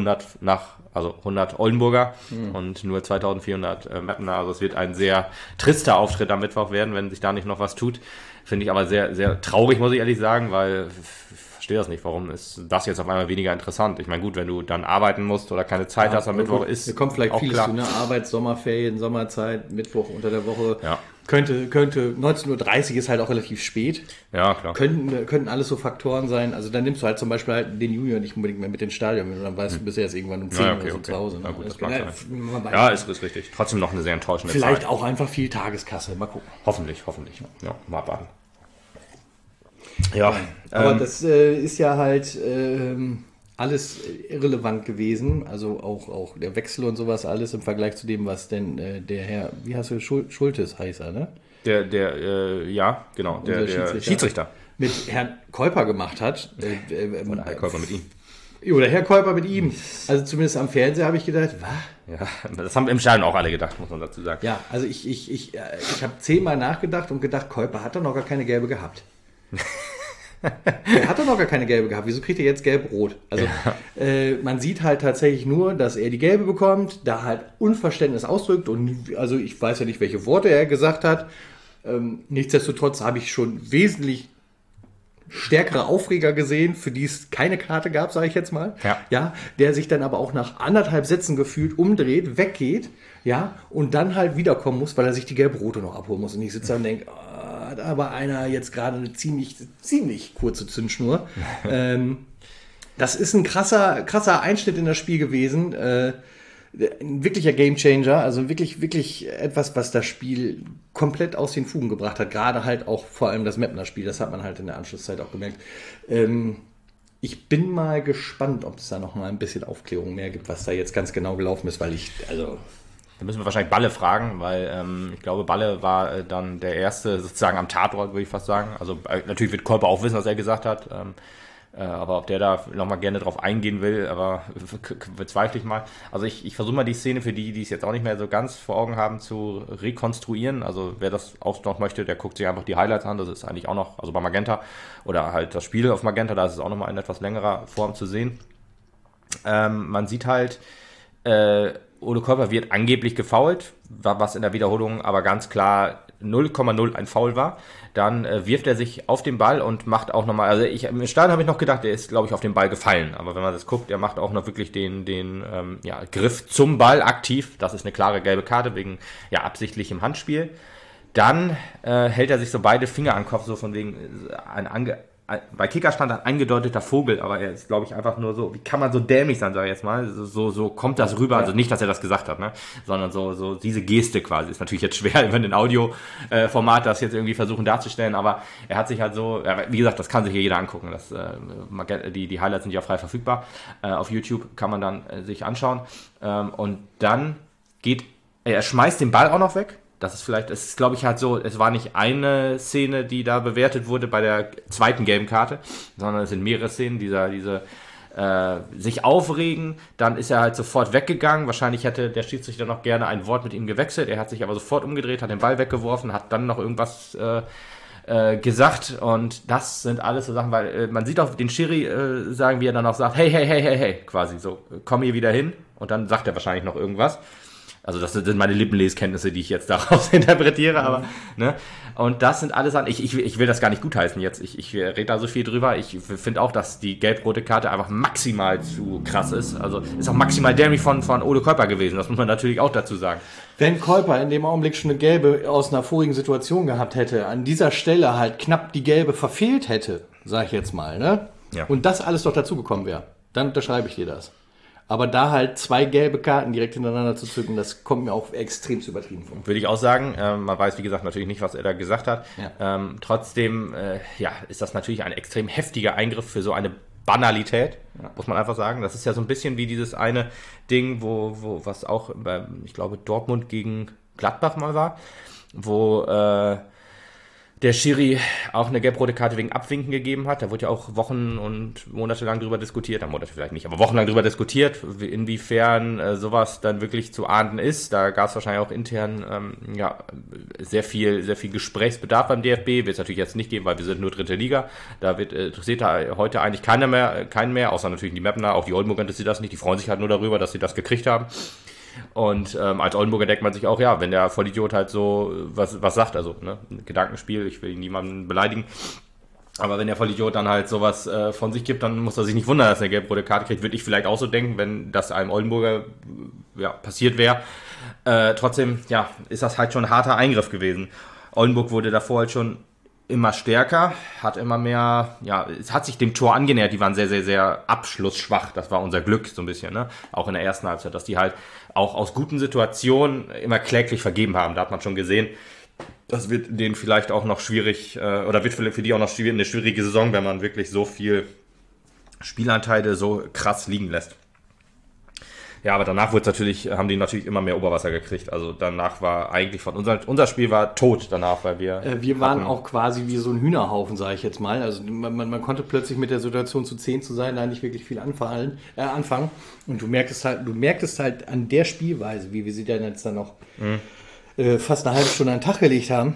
100 Oldenburger und nur 2400 Meppener. Also es wird ein sehr trister Auftritt am Mittwoch werden, wenn sich da nicht noch was tut. Finde ich aber sehr, sehr traurig, muss ich ehrlich sagen, weil ich verstehe das nicht. Warum ist das jetzt auf einmal weniger interessant? Ich meine, gut, wenn du dann arbeiten musst oder keine Zeit hast am Mittwoch, ist da kommt vielleicht auch vieles klar. zu, ne? Arbeit, Sommerferien, Sommerzeit, Mittwoch unter der Woche. Ja. Könnte 19.30 Uhr ist halt auch relativ spät. Ja, klar. Könnten alles so Faktoren sein. Also dann nimmst du halt zum Beispiel halt den Junior nicht unbedingt mehr mit ins Stadion, wenn du dann weißt, du bist ja jetzt irgendwann um 10 Uhr oder so zu Hause. Ne? Na gut, das kann, mag sein. Ja, ist richtig. Trotzdem noch eine sehr enttäuschende vielleicht Zahl. auch einfach viel Tageskasse. Mal gucken. Hoffentlich. Ja, mal abwarten. Ja, aber das ist ja halt alles irrelevant gewesen. Also auch der Wechsel und sowas, alles im Vergleich zu dem, was denn der Herr, wie hast du, Schultes heißt er, ne? Ja, genau, der Schiedsrichter. Mit Herrn Kuiper gemacht hat. Oder Herr Kuiper mit ihm. Oder Herr Kuiper mit ihm. Also zumindest am Fernseher habe ich gedacht, was? Ja, das haben im Stadion auch alle gedacht, muss man dazu sagen. Ja, also ich habe 10-mal nachgedacht und gedacht, Kuiper hat doch noch gar keine gelbe gehabt. Er hat doch noch gar keine gelbe gehabt. Wieso kriegt er jetzt gelb-rot? Also man sieht halt tatsächlich nur, dass er die gelbe bekommt, da halt Unverständnis ausdrückt und also ich weiß ja nicht, welche Worte er gesagt hat. Nichtsdestotrotz habe ich schon wesentlich stärkere Aufreger gesehen, für die es keine Karte gab, sage ich jetzt mal. Ja, der sich dann aber auch nach 1,5 Sätzen gefühlt umdreht, weggeht, ja, und dann halt wiederkommen muss, weil er sich die gelbe-rote noch abholen muss. Und ich sitze da und denke, hat aber einer jetzt gerade eine ziemlich kurze Zündschnur. Das ist ein krasser Einschnitt in das Spiel gewesen. Ein wirklicher Gamechanger, also wirklich etwas, was das Spiel komplett aus den Fugen gebracht hat. Gerade halt auch vor allem das Meppner-Spiel, das hat man halt in der Anschlusszeit auch gemerkt. Ich bin mal gespannt, ob es da noch mal ein bisschen Aufklärung mehr gibt, was da jetzt ganz genau gelaufen ist, Da müssen wir wahrscheinlich Balle fragen, weil ich glaube, Balle war dann der Erste sozusagen am Tatort, würde ich fast sagen. Also natürlich wird Kuiper auch wissen, was er gesagt hat. Aber ob der da nochmal gerne drauf eingehen will, aber bezweifle ich mal. Also ich versuche mal die Szene für die es jetzt auch nicht mehr so ganz vor Augen haben, zu rekonstruieren. Also wer das auch noch möchte, der guckt sich einfach die Highlights an. Das ist eigentlich auch noch, also bei Magenta oder halt das Spiel auf Magenta, da ist es auch nochmal in etwas längerer Form zu sehen. Man sieht halt, Ole Kuiper wird angeblich gefoult, was in der Wiederholung aber ganz klar 0,0 ein Foul war. Dann wirft er sich auf den Ball und macht auch nochmal, also im Stadion habe ich noch gedacht, er ist, glaube ich, auf den Ball gefallen. Aber wenn man das guckt, er macht auch noch wirklich den Griff zum Ball aktiv. Das ist eine klare gelbe Karte wegen absichtlichem Handspiel. Dann hält er sich so beide Finger an den Kopf, so von wegen bei Kicker stand ein angedeuteter Vogel, aber er ist, glaube ich, einfach nur so, wie kann man so dämlich sein, sage ich jetzt mal, so kommt das rüber, also nicht, dass er das gesagt hat, ne, sondern so diese Geste quasi, ist natürlich jetzt schwer, wenn in Audioformat das jetzt irgendwie versuchen darzustellen, aber er hat sich halt so, wie gesagt, das kann sich hier jeder angucken, die Highlights sind ja frei verfügbar, auf YouTube kann man dann sich anschauen, und dann er schmeißt den Ball auch noch weg. Das ist, glaube ich, halt so, es war nicht eine Szene, die da bewertet wurde bei der zweiten gelben Karte, sondern es sind mehrere Szenen, diese sich aufregen, dann ist er halt sofort weggegangen, wahrscheinlich hätte der Schiedsrichter noch gerne ein Wort mit ihm gewechselt, er hat sich aber sofort umgedreht, hat den Ball weggeworfen, hat dann noch irgendwas gesagt, und das sind alles so Sachen, weil man sieht auch den Schiri sagen, wie er dann auch sagt, hey, quasi so, komm hier wieder hin, und dann sagt er wahrscheinlich noch irgendwas. Also das sind meine Lippenleskenntnisse, die ich jetzt daraus interpretiere, aber ne. Und das sind alles Sachen, ich will das gar nicht gutheißen jetzt, ich rede da so viel drüber, ich finde auch, dass die gelb-rote Karte einfach maximal zu krass ist, also ist auch maximal dämlich von Ole Kuiper gewesen, das muss man natürlich auch dazu sagen. Wenn Kuiper in dem Augenblick schon eine gelbe aus einer vorigen Situation gehabt hätte, an dieser Stelle halt knapp die gelbe verfehlt hätte, sag ich jetzt mal, ne? Ja. Und das alles doch dazugekommen wäre, dann unterschreibe ich dir das. Aber da halt 2 gelbe Karten direkt hintereinander zu zücken, das kommt mir auch extrem übertrieben vor. Würde ich auch sagen. Man weiß, wie gesagt, natürlich nicht, was er da gesagt hat. Ja. Trotzdem ist das natürlich ein extrem heftiger Eingriff für so eine Banalität, muss man einfach sagen. Das ist ja so ein bisschen wie dieses eine Ding, was auch ich glaube, Dortmund gegen Gladbach mal war, wo der Schiri auch eine gelb-rote Karte wegen Abwinken gegeben hat. Da wurde ja auch Wochen und Monate lang drüber diskutiert, Monate vielleicht nicht, aber wochenlang drüber diskutiert, inwiefern sowas dann wirklich zu ahnden ist. Da gab es wahrscheinlich auch intern sehr viel Gesprächsbedarf beim DFB. Wird es natürlich jetzt nicht geben, weil wir sind nur dritte Liga. Da interessiert heute eigentlich keinen mehr, außer natürlich die Mapner, auch die Oldenburger interessiert das nicht. Die freuen sich halt nur darüber, dass sie das gekriegt haben. Und als Oldenburger denkt man sich auch, ja, wenn der Vollidiot halt so was sagt, also ne, ein Gedankenspiel, ich will niemanden beleidigen, aber wenn der Vollidiot dann halt sowas von sich gibt, dann muss er sich nicht wundern, dass er eine gelb-rote Karte kriegt, würde ich vielleicht auch so denken, wenn das einem Oldenburger passiert wäre. Trotzdem, ist das halt schon ein harter Eingriff gewesen. Oldenburg wurde davor halt schon immer stärker, hat immer mehr, es hat sich dem Tor angenähert, die waren sehr, sehr, sehr abschlussschwach, das war unser Glück so ein bisschen, ne? Auch in der ersten Halbzeit, dass die halt auch aus guten Situationen immer kläglich vergeben haben, da hat man schon gesehen, das wird denen vielleicht auch noch schwierig, oder wird für die auch noch eine schwierige Saison, wenn man wirklich so viel Spielanteile so krass liegen lässt. Ja, aber danach haben die natürlich immer mehr Oberwasser gekriegt. Also danach war eigentlich unser Spiel war tot danach, weil wir waren auch quasi wie so ein Hühnerhaufen, sage ich jetzt mal. Also man konnte plötzlich mit der Situation zu 10 zu sein, da nicht wirklich viel anfangen. Und du merktest halt an der Spielweise, wie wir sie dann jetzt dann noch fast eine halbe Stunde an den Tag gelegt haben,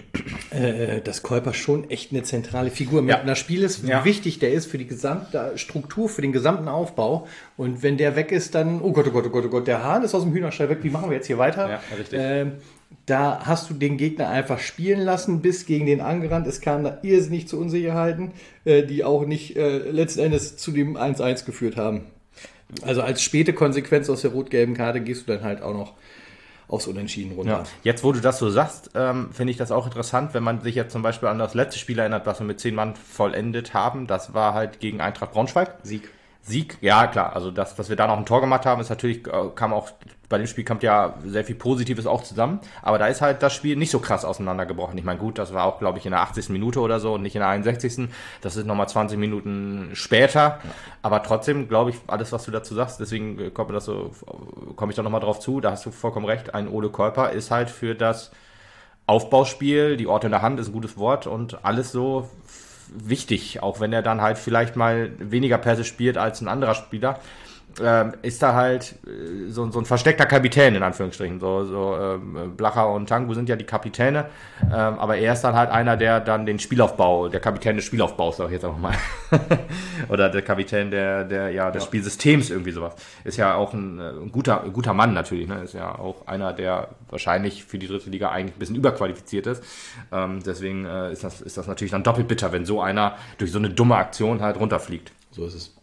dass Kuiper schon echt eine zentrale Figur mit einer Spiel ist, wie wichtig der ist für die gesamte Struktur, für den gesamten Aufbau. Und wenn der weg ist, dann, oh Gott, der Hahn ist aus dem Hühnerstall weg, wie machen wir jetzt hier weiter? Ja, richtig. Da hast du den Gegner einfach spielen lassen, bis gegen den angerannt. Es kam da irrsinnig zu Unsicherheiten, die auch nicht letzten Endes zu dem 1-1 geführt haben. Also als späte Konsequenz aus der rot-gelben Karte gehst du dann halt auch noch aufs Unentschieden runter. Ja. Jetzt, wo du das so sagst, finde ich das auch interessant, wenn man sich jetzt zum Beispiel an das letzte Spiel erinnert, was wir mit 10 Mann vollendet haben. Das war halt gegen Eintracht Braunschweig. Sieg, ja klar. Also dass wir da noch ein Tor gemacht haben, ist natürlich, bei dem Spiel kommt ja sehr viel Positives auch zusammen. Aber da ist halt das Spiel nicht so krass auseinandergebrochen. Ich meine, gut, das war auch, glaube ich, in der 80. Minute oder so und nicht in der 61. Das ist nochmal 20 Minuten später. Ja. Aber trotzdem, glaube ich, alles, was du dazu sagst, deswegen komme ich da nochmal drauf zu, da hast du vollkommen recht. Ein Ole Kuiper ist halt für das Aufbauspiel, die Orte in der Hand ist ein gutes Wort und alles so wichtig, auch wenn er dann halt vielleicht mal weniger Pässe spielt als ein anderer Spieler, ist da halt so ein versteckter Kapitän in Anführungsstrichen. Blacher und Tangu sind ja die Kapitäne, aber er ist dann halt einer, der dann der Kapitän des Spielaufbaus, sag ich jetzt einfach mal. Oder der Kapitän des Spielsystems, irgendwie sowas. Ist ja auch ein guter Mann natürlich, ne? Ist ja auch einer, der wahrscheinlich für die dritte Liga eigentlich ein bisschen überqualifiziert ist. Deswegen ist das natürlich dann doppelt bitter, wenn so einer durch so eine dumme Aktion halt runterfliegt. So ist es.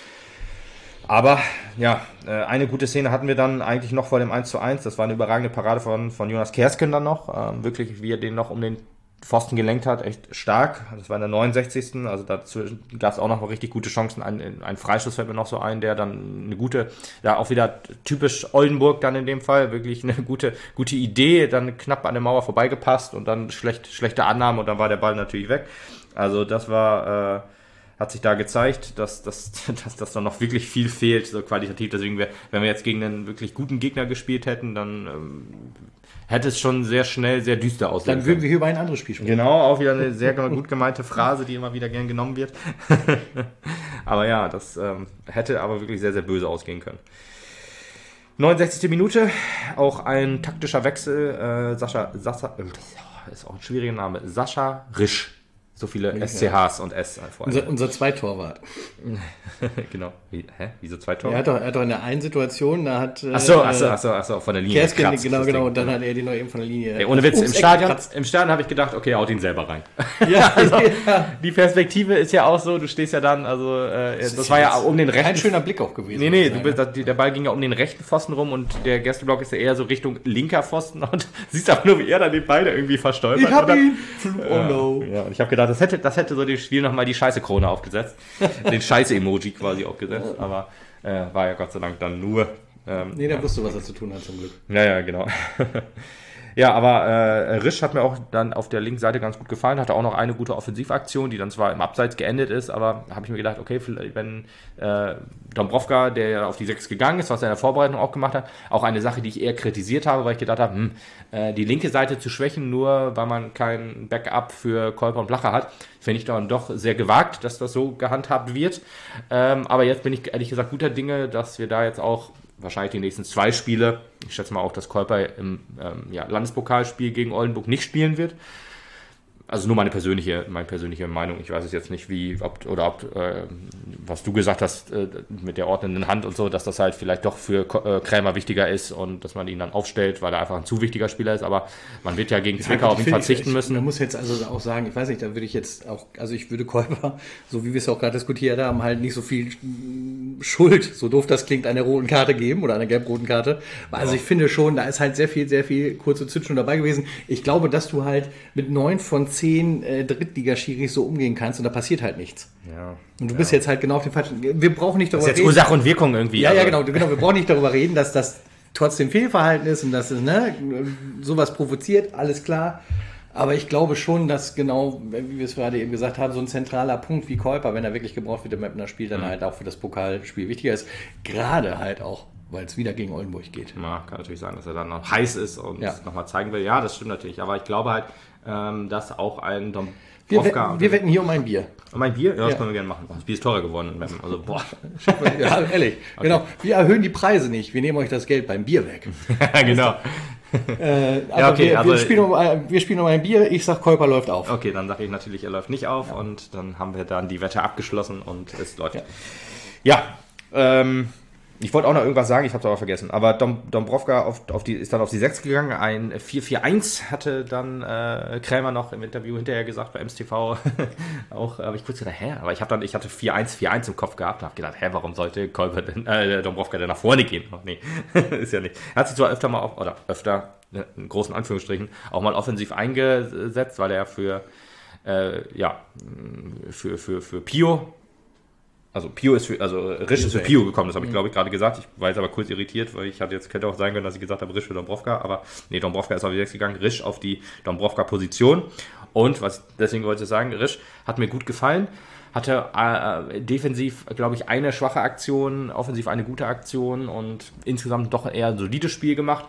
Aber eine gute Szene hatten wir dann eigentlich noch vor dem 1:1. Das war eine überragende Parade von Jonas Kersken dann noch. Wirklich, wie er den noch um den Pfosten gelenkt hat, echt stark. Das war in der 69. Also dazu gab es auch noch richtig gute Chancen. Ein Freistoß fällt mir noch so ein, der dann eine gute, auch wieder typisch Oldenburg dann in dem Fall, wirklich eine gute Idee, dann knapp an der Mauer vorbeigepasst und dann schlechte Annahme und dann war der Ball natürlich weg. Also das war... hat sich da gezeigt, dass da noch wirklich viel fehlt, so qualitativ. Deswegen, wenn wir jetzt gegen einen wirklich guten Gegner gespielt hätten, dann hätte es schon sehr schnell sehr düster aussehen. Dann würden wir hier über ein anderes Spiel sprechen. Genau, auch wieder eine sehr gut gemeinte Phrase, die immer wieder gern genommen wird. Aber ja, das hätte aber wirklich sehr, sehr böse ausgehen können. 69. Minute, auch ein taktischer Wechsel. Sascha, ist auch ein schwieriger Name. Sascha Risch. So viele SCHs und S vorher. Unser Zweitorwart. Genau. Wieso Zweitorwart? Er hat doch in der einen Situation, da hat... Achso, von der Linie. Kersken, genau, und dann hat er den noch eben von der Linie... Ey, ohne Witz, im Stadion habe ich gedacht, okay, haut ihn selber rein. Ja, also, die Perspektive ist ja auch so, du stehst ja dann, das war ja um den rechten... Ein schöner Blick auch gewesen. Nee, der Ball ging ja um den rechten Pfosten rum und der Gästeblock ist ja eher so Richtung linker Pfosten und siehst aber nur, wie er dann den Ball irgendwie verstolpert. Ich hab ihn! Oh no. Ja, und ich habe gedacht, das hätte so dem Spiel nochmal die Scheiße-Krone aufgesetzt. Den Scheiße-Emoji quasi aufgesetzt. Aber war ja Gott sei Dank dann nur... der wusste, was er zu tun hat, zum Glück. Ja, genau. Ja, aber Risch hat mir auch dann auf der linken Seite ganz gut gefallen, hatte auch noch eine gute Offensivaktion, die dann zwar im Abseits geendet ist, aber habe ich mir gedacht, okay, wenn Dombrovka, der ja auf die 6 gegangen ist, was er in der Vorbereitung auch gemacht hat, auch eine Sache, die ich eher kritisiert habe, weil ich gedacht habe, die linke Seite zu schwächen, nur weil man kein Backup für Kolper und Blacher hat, finde ich dann doch sehr gewagt, dass das so gehandhabt wird. Aber jetzt bin ich ehrlich gesagt guter Dinge, dass wir da jetzt auch wahrscheinlich die nächsten 2 Spiele, ich schätze mal auch, dass Kolper im Landespokalspiel gegen Oldenburg nicht spielen wird. Also nur meine persönliche Meinung. Ich weiß es jetzt nicht, was du gesagt hast mit der ordnenden Hand und so, dass das halt vielleicht doch für Krämer wichtiger ist und dass man ihn dann aufstellt, weil er einfach ein zu wichtiger Spieler ist. Aber man wird ja gegen Zwickau auf ihn verzichten müssen. Man muss jetzt also auch sagen, ich weiß nicht, da würde ich jetzt auch, also ich würde Kolper, so wie wir es auch gerade diskutiert haben, halt nicht so viel Schuld, so doof das klingt, einer roten Karte geben oder einer gelb-roten Karte. Also ich finde schon, da ist halt sehr viel kurze Zündschnur dabei gewesen. Ich glaube, dass du halt mit 9 von 10 Drittligaschiris so umgehen kannst und da passiert halt nichts. Ja. Und du bist jetzt halt genau auf dem falschen. Wir brauchen nicht darüber reden. Das ist jetzt Ursache und Wirkung irgendwie. Ja, genau. Wir brauchen nicht darüber reden, dass das trotzdem Fehlverhalten ist und dass es sowas provoziert, alles klar. Aber ich glaube schon, dass genau, wie wir es gerade eben gesagt haben, so ein zentraler Punkt wie Kolper, wenn er wirklich gebraucht wird im Mapner Spiel, dann halt auch für das Pokalspiel wichtiger ist. Gerade halt auch, weil es wieder gegen Oldenburg geht. Ja, kann natürlich sein, dass er dann noch heiß ist und nochmal zeigen will. Ja, das stimmt natürlich. Aber ich glaube halt, dass auch ein Dombrovka... Wir wetten hier um ein Bier. Um ein Bier? Ja, das können wir gerne machen. Das Bier ist teurer geworden. Also, boah. Ja, ehrlich. Okay. Genau. Wir erhöhen die Preise nicht. Wir nehmen euch das Geld beim Bier weg. Genau. Wir spielen um ein Bier. Ich sag, Kolper läuft auf. Okay, dann sage ich natürlich, er läuft nicht auf. Und dann haben wir dann die Wette abgeschlossen und es läuft. Ja, ich wollte auch noch irgendwas sagen, ich habe es aber vergessen. Aber Dombrovka ist dann auf die 6 gegangen. Ein 4-4-1 hatte dann Krämer noch im Interview hinterher gesagt bei MSTV. Auch habe ich kurz gedacht, aber ich hatte 4-1-4-1 im Kopf gehabt und habe gedacht, warum sollte Dombrovka denn nach vorne gehen? Nee, ist ja nicht. Er hat sich zwar öfter, in großen Anführungsstrichen, auch mal offensiv eingesetzt, weil er für Pio, Risch ist für Pio gekommen, das habe ich glaube ich gerade gesagt. Ich war jetzt aber kurz irritiert, weil könnte auch sein können, dass ich gesagt habe, Risch für Dombrovka, aber nee, Dombrovka ist auf die 6 gegangen, Risch auf die Dombrovka-Position. Und deswegen wollte ich sagen, Risch hat mir gut gefallen, hatte defensiv, glaube ich, eine schwache Aktion, offensiv eine gute Aktion und insgesamt doch eher ein solides Spiel gemacht.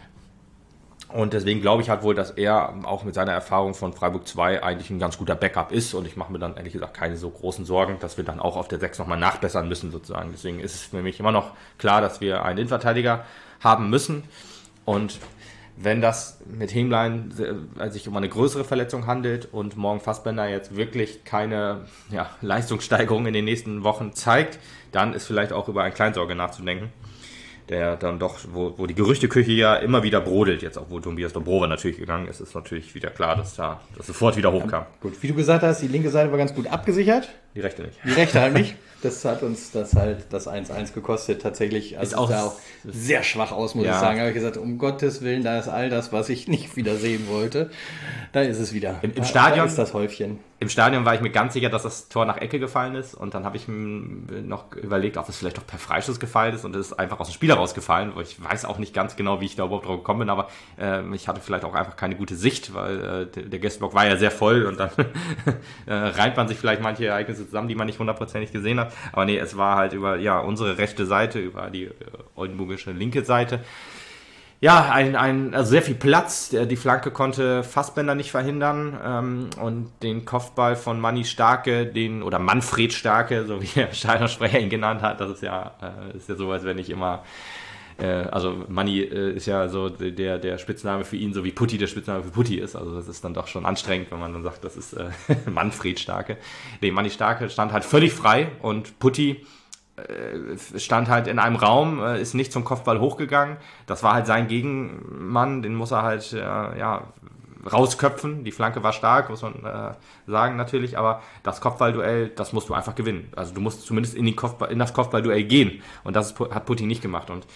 Und deswegen glaube ich halt wohl, dass er auch mit seiner Erfahrung von Freiburg 2 eigentlich ein ganz guter Backup ist. Und ich mache mir dann ehrlich gesagt keine so großen Sorgen, dass wir dann auch auf der 6 nochmal nachbessern müssen sozusagen. Deswegen ist es für mich immer noch klar, dass wir einen Innenverteidiger haben müssen. Und wenn das mit Hämlein sich um eine größere Verletzung handelt und morgen Fassbender jetzt wirklich keine Leistungssteigerung in den nächsten Wochen zeigt, dann ist vielleicht auch über eine Kleinsorge nachzudenken. Der dann doch, wo die Gerüchteküche ja immer wieder brodelt, jetzt auch wo Tobias Dombrova natürlich gegangen ist, ist natürlich wieder klar, dass das sofort wieder hochkam. Ja, gut, wie du gesagt hast, die linke Seite war ganz gut abgesichert. Die rechte nicht. Die rechte halt nicht. Das hat uns das 1-1 gekostet tatsächlich. Also ist auch sehr schwach aus, muss ich sagen. Da habe ich gesagt, um Gottes Willen, da ist all das, was ich nicht wieder sehen wollte. Da ist es wieder. Im Stadion da ist das Häufchen. Im Stadion war ich mir ganz sicher, dass das Tor nach Ecke gefallen ist. Und dann habe ich mir noch überlegt, ob es vielleicht doch per Freischuss gefallen ist. Und es ist einfach aus dem Spiel herausgefallen. Ich weiß auch nicht ganz genau, wie ich da überhaupt drauf gekommen bin. Aber ich hatte vielleicht auch einfach keine gute Sicht, weil der Gästeblock war ja sehr voll. Und dann reimt man sich vielleicht manche Ereignisse zusammen, die man nicht hundertprozentig gesehen hat. Aber nee, es war halt über unsere rechte Seite, über die oldenburgische linke Seite. Ja, also sehr viel Platz. Die Flanke konnte Fassbender nicht verhindern. Und den Kopfball von Manni Starke, oder Manfred Starke, so wie der Stadionsprecher ihn genannt hat, das ist ja so, als wenn ich immer... Also Manni ist ja so der Spitzname für ihn, so wie Putti der Spitzname für Putti ist. Also das ist dann doch schon anstrengend, wenn man dann sagt, das ist Manfred Starke. Nee, Manni Starke stand halt völlig frei und Putti stand halt in einem Raum, ist nicht zum Kopfball hochgegangen. Das war halt sein Gegenmann, den muss er halt rausköpfen. Die Flanke war stark, muss man sagen natürlich, aber das Kopfballduell, das musst du einfach gewinnen. Also du musst zumindest in das Kopfballduell gehen und das hat Putti nicht gemacht. Und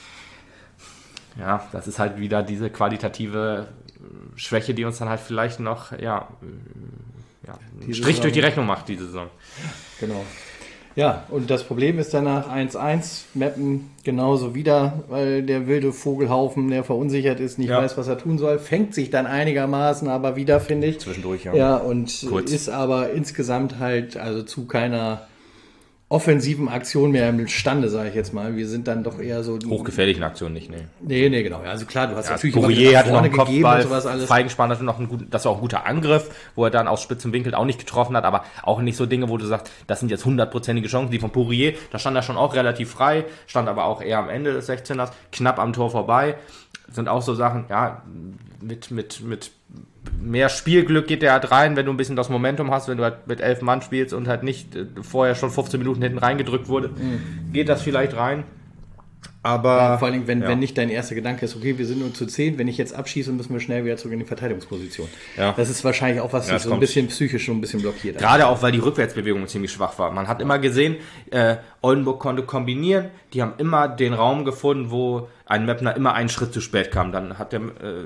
ja, das ist halt wieder diese qualitative Schwäche, die uns dann halt vielleicht noch einen Strich durch die Rechnung macht, diese Saison. Genau. Ja, und das Problem ist danach 1-1, Meppen genauso wieder, weil der wilde Vogelhaufen, der verunsichert ist, nicht weiß, was er tun soll, fängt sich dann einigermaßen aber wieder, finde ich. Zwischendurch, Ja, und ist aber insgesamt halt also zu keiner offensiven Aktion mehr imstande, sage ich jetzt mal. Wir sind dann doch eher so... Hochgefährlichen Aktionen nicht, ne. Nee, genau. Also klar, du hast natürlich Poirier hatte noch einen Kopfball, und sowas alles. Feigenspann hatte noch das war auch ein guter Angriff, wo er dann aus spitzem Winkel auch nicht getroffen hat, aber auch nicht so Dinge, wo du sagst, das sind jetzt 100%ige Chancen. Die von Poirier, da stand er schon auch relativ frei, stand aber auch eher am Ende des 16ers, knapp am Tor vorbei. Sind auch so Sachen, ja, mit mehr Spielglück geht der halt rein, wenn du ein bisschen das Momentum hast, wenn du halt mit 11 Mann spielst und halt nicht vorher schon 15 Minuten hinten reingedrückt wurde, geht das vielleicht rein. Aber ja, vor allem, wenn nicht dein erster Gedanke ist, okay, wir sind nur zu 10, wenn ich jetzt abschieße, müssen wir schnell wieder zurück in die Verteidigungsposition. Ja. Das ist wahrscheinlich auch was, das so ein bisschen psychisch schon ein bisschen blockiert. Gerade auch, weil die Rückwärtsbewegung ziemlich schwach war. Man hat immer gesehen, Oldenburg konnte kombinieren, die haben immer den Raum gefunden, wo ein Meppner immer einen Schritt zu spät kam. Dann hat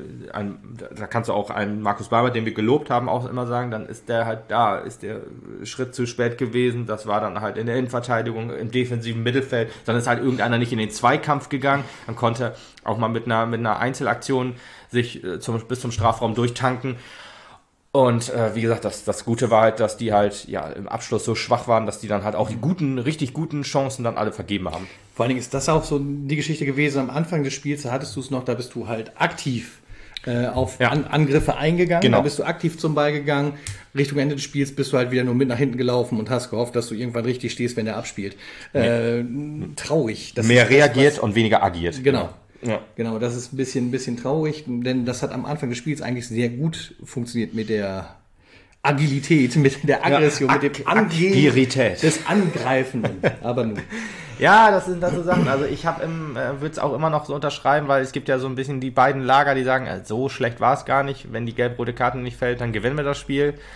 da kannst du auch einen Markus Barber, den wir gelobt haben, auch immer sagen, dann ist der halt da, ist der Schritt zu spät gewesen. Das war dann halt in der Innenverteidigung, im defensiven Mittelfeld. Dann ist halt irgendeiner nicht in den Zweikampf gegangen. Man konnte auch mal mit einer Einzelaktion sich bis zum Strafraum durchtanken. Und wie gesagt, das Gute war halt, dass die halt im Abschluss so schwach waren, dass die dann halt auch die richtig guten Chancen dann alle vergeben haben. Vor allen Dingen ist das auch so die Geschichte gewesen. Am Anfang des Spiels, da hattest du es noch, da bist du halt aktiv auf Angriffe eingegangen. Genau. Da bist du aktiv zum Ball gegangen. Richtung Ende des Spiels bist du halt wieder nur mit nach hinten gelaufen und hast gehofft, dass du irgendwann richtig stehst, wenn der abspielt. Traurig. Mehr reagiert und weniger agiert. Genau. Ja. Genau, das ist ein bisschen traurig, denn das hat am Anfang des Spiels eigentlich sehr gut funktioniert mit der Agilität, mit der Aggression, mit dem Angehen des Angreifenden. Aber nun. Ja, das sind so Sachen. Also ich würde es auch immer noch so unterschreiben, weil es gibt ja so ein bisschen die beiden Lager, die sagen, so schlecht war es gar nicht. Wenn die gelb-rote Karte nicht fällt, dann gewinnen wir das Spiel. Da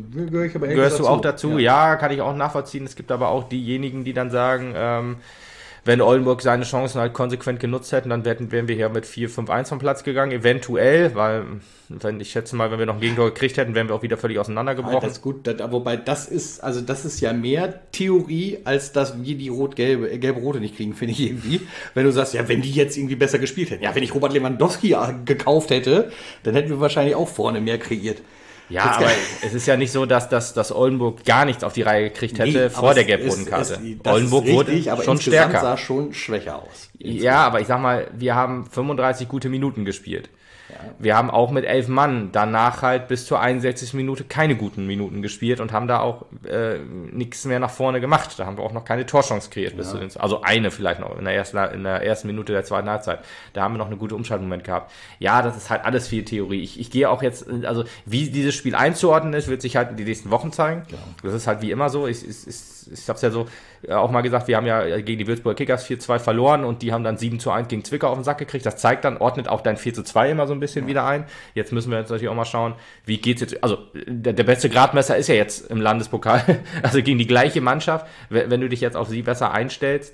gehörst du auch dazu? Ja, kann ich auch nachvollziehen. Es gibt aber auch diejenigen, die dann sagen, wenn Oldenburg seine Chancen halt konsequent genutzt hätten, dann wären wir hier mit 4-5-1 vom Platz gegangen, eventuell, weil, ich schätze mal, wenn wir noch ein Gegentor gekriegt hätten, wären wir auch wieder völlig auseinandergebrochen. Das ist gut, wobei das ist ja mehr Theorie, als dass wir die gelbe-rote nicht kriegen, finde ich irgendwie. Wenn du sagst, ja, wenn die jetzt irgendwie besser gespielt hätten. Ja, wenn ich Robert Lewandowski gekauft hätte, dann hätten wir wahrscheinlich auch vorne mehr kreiert. Ja, aber es ist ja nicht so, dass Oldenburg gar nichts auf die Reihe gekriegt hätte vor der gelb-roten Karte. Oldenburg wurde schon stärker. Sah schon schwächer aus. Ja, aber ich sag mal, wir haben 35 gute Minuten gespielt. Ja. Wir haben auch mit 11 Mann danach halt bis zur 61. Minute keine guten Minuten gespielt und haben da auch nichts mehr nach vorne gemacht. Da haben wir auch noch keine Torchance kreiert. Also eine vielleicht noch in der ersten Minute der zweiten Halbzeit. Da haben wir noch eine gute Umschaltmoment gehabt. Ja, das ist halt alles viel Theorie. Ich gehe auch jetzt, also wie dieses Spiel einzuordnen ist, wird sich halt in den nächsten Wochen zeigen. Ja. Das ist halt wie immer so. Ich habe es ja so auch mal gesagt, wir haben ja gegen die Würzburger Kickers 4-2 verloren und die haben dann 7-1 gegen Zwickau auf den Sack gekriegt. Das zeigt dann, ordnet auch dein 4-2 immer so ein bisschen wieder ein. Jetzt müssen wir jetzt natürlich auch mal schauen, wie geht's jetzt, also der beste Gradmesser ist ja jetzt im Landespokal, also gegen die gleiche Mannschaft, wenn du dich jetzt auf sie besser einstellst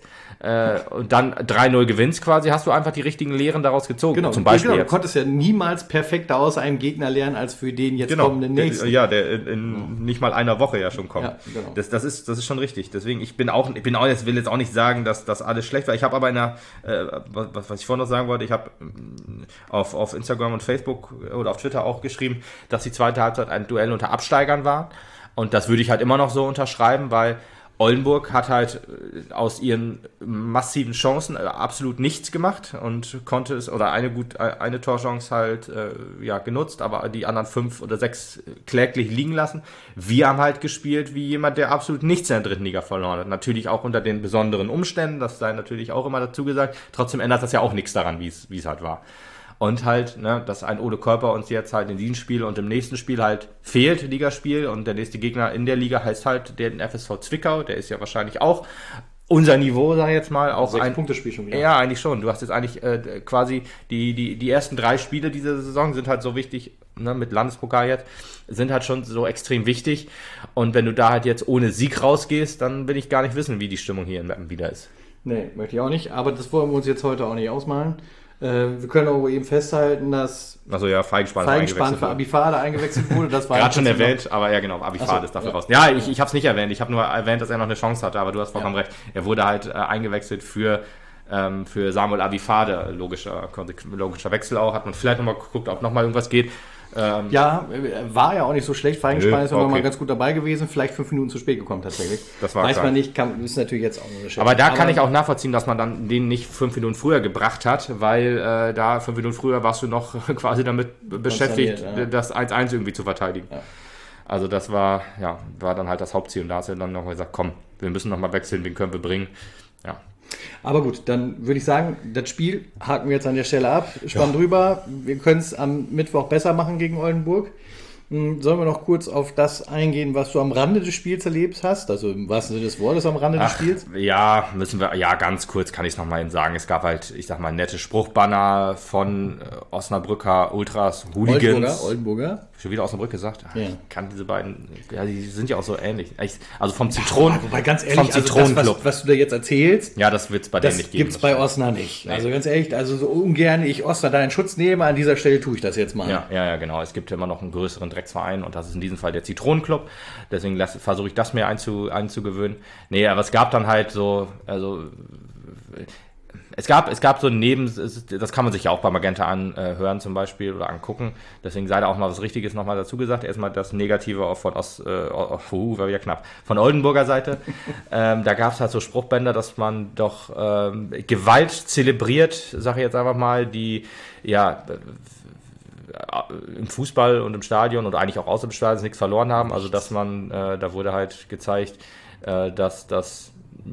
und dann 3-0 gewinnst quasi, hast du einfach die richtigen Lehren daraus gezogen. Genau, zum Beispiel du konntest ja niemals perfekter aus einem Gegner lernen, als für den jetzt kommenden nächsten. Der in nicht mal einer Woche ja schon kommt. Ja, genau. Das ist schon richtig. Deswegen, ich will jetzt auch nicht sagen, dass das alles schlecht war. Ich habe aber was ich vorhin noch sagen wollte, ich habe auf Instagram und Facebook oder auf Twitter auch geschrieben, dass die zweite Halbzeit ein Duell unter Absteigern war. Und das würde ich halt immer noch so unterschreiben, weil Oldenburg hat halt aus ihren massiven Chancen absolut nichts gemacht und konnte es, oder eine Torchance halt genutzt, aber die anderen 5 oder 6 kläglich liegen lassen. Wir haben halt gespielt wie jemand, der absolut nichts in der dritten Liga verloren hat. Natürlich auch unter den besonderen Umständen, das sei natürlich auch immer dazu gesagt. Trotzdem ändert das ja auch nichts daran, wie es halt war. Und halt, dass ein Ole Körper uns jetzt halt in diesem Spiel und im nächsten Spiel halt fehlt, Ligaspiel, und der nächste Gegner in der Liga heißt halt den FSV Zwickau, der ist ja wahrscheinlich auch unser Niveau, sag ich jetzt mal, auch 6 Punkte-Spiel schon wieder. Ja, eigentlich schon. Du hast jetzt eigentlich quasi die ersten 3 Spiele dieser Saison sind halt so wichtig, mit Landespokal jetzt, sind halt schon so extrem wichtig. Und wenn du da halt jetzt ohne Sieg rausgehst, dann will ich gar nicht wissen, wie die Stimmung hier in Meppen wieder ist. Nee, möchte ich auch nicht, aber das wollen wir uns jetzt heute auch nicht ausmalen. Wir können auch eben festhalten, dass Feigenspan für Abifade eingewechselt wurde. Das war gerade schon erwähnt, aber ja genau, Abifade ist dafür raus. Ja, ich habe es nicht erwähnt. Ich habe nur erwähnt, dass er noch eine Chance hatte, aber du hast vollkommen recht. Er wurde halt eingewechselt für Samuel Abifade. Logischer Wechsel auch. Hat man vielleicht nochmal geguckt, ob nochmal irgendwas geht. War ja auch nicht so schlecht. Feigenspan ist ja nochmal ganz gut dabei gewesen. Vielleicht 5 Minuten zu spät gekommen tatsächlich. Das war Weiß man nicht, ist natürlich jetzt auch eine Schätzung. Aber da kann ich auch nachvollziehen, dass man dann den nicht 5 Minuten früher gebracht hat, weil da 5 Minuten früher warst du noch quasi damit beschäftigt, das 1-1 irgendwie zu verteidigen. Ja. Also das war dann halt das Hauptziel. Und da hast du dann nochmal gesagt, komm, wir müssen nochmal wechseln, wen können wir bringen. Ja. Aber gut, dann würde ich sagen, das Spiel haken wir jetzt an der Stelle ab, spannen drüber. Wir können es am Mittwoch besser machen gegen Oldenburg. Sollen wir noch kurz auf das eingehen, was du am Rande des Spiels erlebt hast? Also im wahrsten Sinne des Wortes am Rande des Spiels? Ja, ganz kurz kann ich es nochmal sagen. Es gab halt, ich sag mal, nette Spruchbanner von Osnabrücker Ultras, Hooligans. Oldenburger. Schon wieder Osnabrück gesagt? Ja. Ich kann diese beiden, die sind ja auch so ähnlich. Also vom Zitronen. Wobei ganz ehrlich, also das, was du da jetzt erzählst, ja, das wird es bei denen nicht geben. Das gibt's bei Osna nicht. Nee. Also ganz ehrlich, also so ungern ich Osna da in Schutz nehme, an dieser Stelle tue ich das jetzt mal. Ja, genau. Es gibt ja immer noch einen größeren Drecksverein und das ist in diesem Fall der Zitronenclub. Deswegen versuche ich das mir einzugewöhnen. Nee, aber es gab dann halt so, es gab so das kann man sich ja auch bei Magenta anhören zum Beispiel oder angucken. Deswegen sei da auch mal was Richtiges nochmal dazu gesagt. Erstmal das Negative auch war wieder knapp, von Oldenburger Seite. Da gab es halt so Spruchbänder, dass man doch Gewalt zelebriert, sage ich jetzt einfach mal, die im Fußball und im Stadion oder eigentlich auch außer dem Stadion nichts verloren haben. Also dass man, da wurde halt gezeigt, dass das,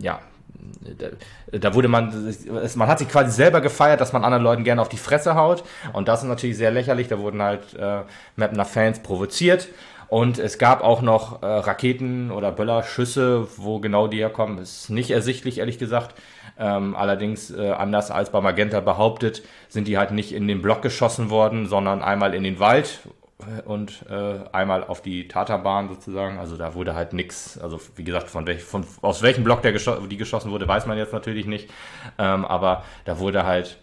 da wurde man hat sich quasi selber gefeiert, dass man anderen Leuten gerne auf die Fresse haut und das ist natürlich sehr lächerlich, da wurden halt Mapner Fans provoziert und es gab auch noch Raketen oder Böllerschüsse, wo genau die herkommen, ist nicht ersichtlich, ehrlich gesagt. Allerdings, anders als bei Magenta behauptet, sind die halt nicht in den Block geschossen worden, sondern einmal in den Wald und einmal auf die Taterbahn sozusagen. Also da wurde halt nichts, also wie gesagt, aus welchem Block die geschossen wurde, weiß man jetzt natürlich nicht. Aber da wurde halt,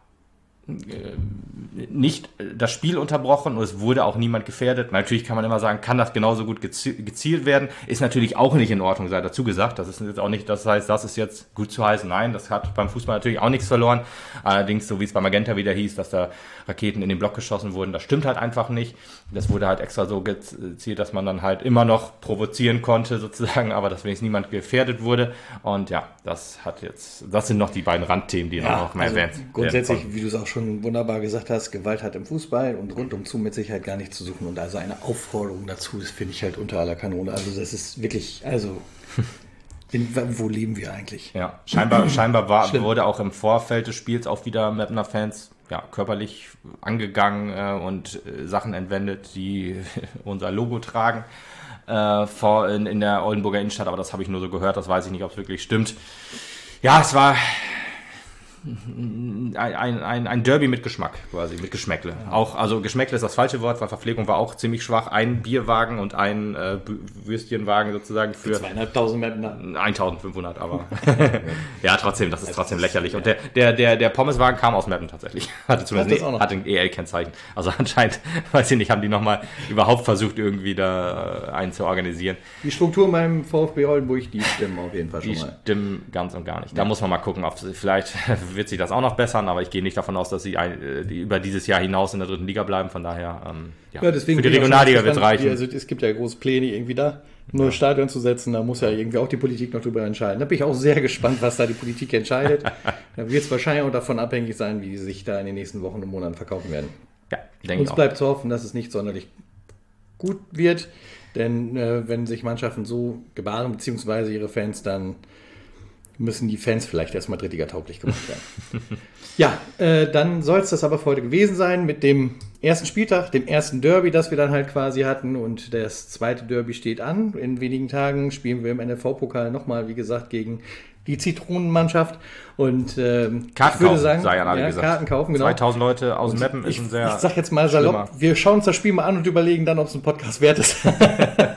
nicht das Spiel unterbrochen und es wurde auch niemand gefährdet. Natürlich kann man immer sagen, kann das genauso gut gezielt werden. Ist natürlich auch nicht in Ordnung, sei dazu gesagt. Das ist jetzt auch nicht, das heißt, das ist jetzt gut zu heißen. Nein, das hat beim Fußball natürlich auch nichts verloren. Allerdings, so wie es bei Magenta wieder hieß, dass da Raketen in den Block geschossen wurden, das stimmt halt einfach nicht. Das wurde halt extra so gezielt, dass man dann halt immer noch provozieren konnte sozusagen, aber dass wenigstens niemand gefährdet wurde. Und ja, das sind noch die beiden Randthemen, die noch mehr erwähnt werden. Grundsätzlich, wie du es auch schon wunderbar gesagt hast, Gewalt hat im Fußball und rundumzu mit Sicherheit gar nichts zu suchen. Und also eine Aufforderung dazu, das finde ich halt unter aller Kanone. Also das ist wirklich, wo leben wir eigentlich? Ja, scheinbar wurde auch im Vorfeld des Spiels auch wieder Mapner Fans körperlich angegangen und Sachen entwendet, die unser Logo tragen in der Oldenburger Innenstadt. Aber das habe ich nur so gehört, das weiß ich nicht, ob es wirklich stimmt. Ja, es war ein Derby mit Geschmack quasi, mit Geschmäckle. Ja. Auch, also Geschmäckle ist das falsche Wort, weil Verpflegung war auch ziemlich schwach. Ein Bierwagen und ein Würstchenwagen sozusagen für 2.500 Mapner. 1.500, aber ja, trotzdem, das ist trotzdem lächerlich. Und der Pommeswagen kam aus Meppen tatsächlich. Hatte ein EL-Kennzeichen. Also anscheinend, weiß ich nicht, haben die nochmal überhaupt versucht, irgendwie da einen zu organisieren. Die Strukturen beim VfB Oldenburg, die stimmen auf jeden Fall schon mal. Die stimmen ganz und gar nicht. Da muss man mal gucken, ob vielleicht wird sich das auch noch bessern, aber ich gehe nicht davon aus, dass sie über dieses Jahr hinaus in der 3. Liga bleiben. Von daher, deswegen für die Regionalliga wird es reichen. Also, es gibt ja große Pläne irgendwie da, ein neues Stadion zu setzen. Da muss ja irgendwie auch die Politik noch drüber entscheiden. Da bin ich auch sehr gespannt, was da die Politik entscheidet. Da wird es wahrscheinlich auch davon abhängig sein, wie sie sich da in den nächsten Wochen und Monaten verkaufen werden. Ja, denke ich auch. Uns bleibt zu hoffen, dass es nicht sonderlich gut wird, denn wenn sich Mannschaften so gebaren, beziehungsweise ihre Fans, dann müssen die Fans vielleicht erstmal drittliga-tauglich gemacht werden. Dann soll es das aber für heute gewesen sein mit dem ersten Spieltag, dem ersten Derby, das wir dann halt quasi hatten und das zweite Derby steht an. In wenigen Tagen spielen wir im NLV-Pokal nochmal, wie gesagt, gegen die Zitronenmannschaft und Karten ich würde sagen, sei an alle gesagt. Karten kaufen, genau. 2000 Leute aus Meppen ist ein sehr Ich sag jetzt mal salopp, wir schauen uns das Spiel mal an und überlegen dann, ob es ein Podcast wert ist.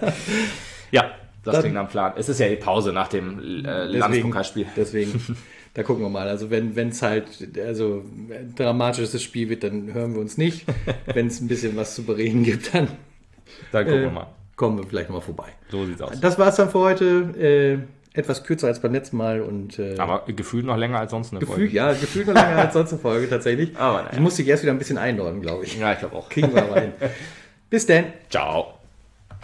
Ja. Das klingt am Plan. Es ist ja die Pause nach dem Landespokalspiel. Deswegen. Da gucken wir mal. Also wenn es halt ein dramatisches Spiel wird, dann hören wir uns nicht. Wenn es ein bisschen was zu bereden gibt, dann gucken wir mal. Kommen wir vielleicht nochmal vorbei. So sieht's aus. Das war's dann für heute. Etwas kürzer als beim letzten Mal. Aber gefühlt noch länger als sonst eine Folge. Ja, gefühlt noch länger als sonst eine Folge tatsächlich. Aber naja. Ich muss dich erst wieder ein bisschen einordnen, glaube ich. Ja, ich glaube auch. Kriegen wir aber hin. Bis dann. Ciao.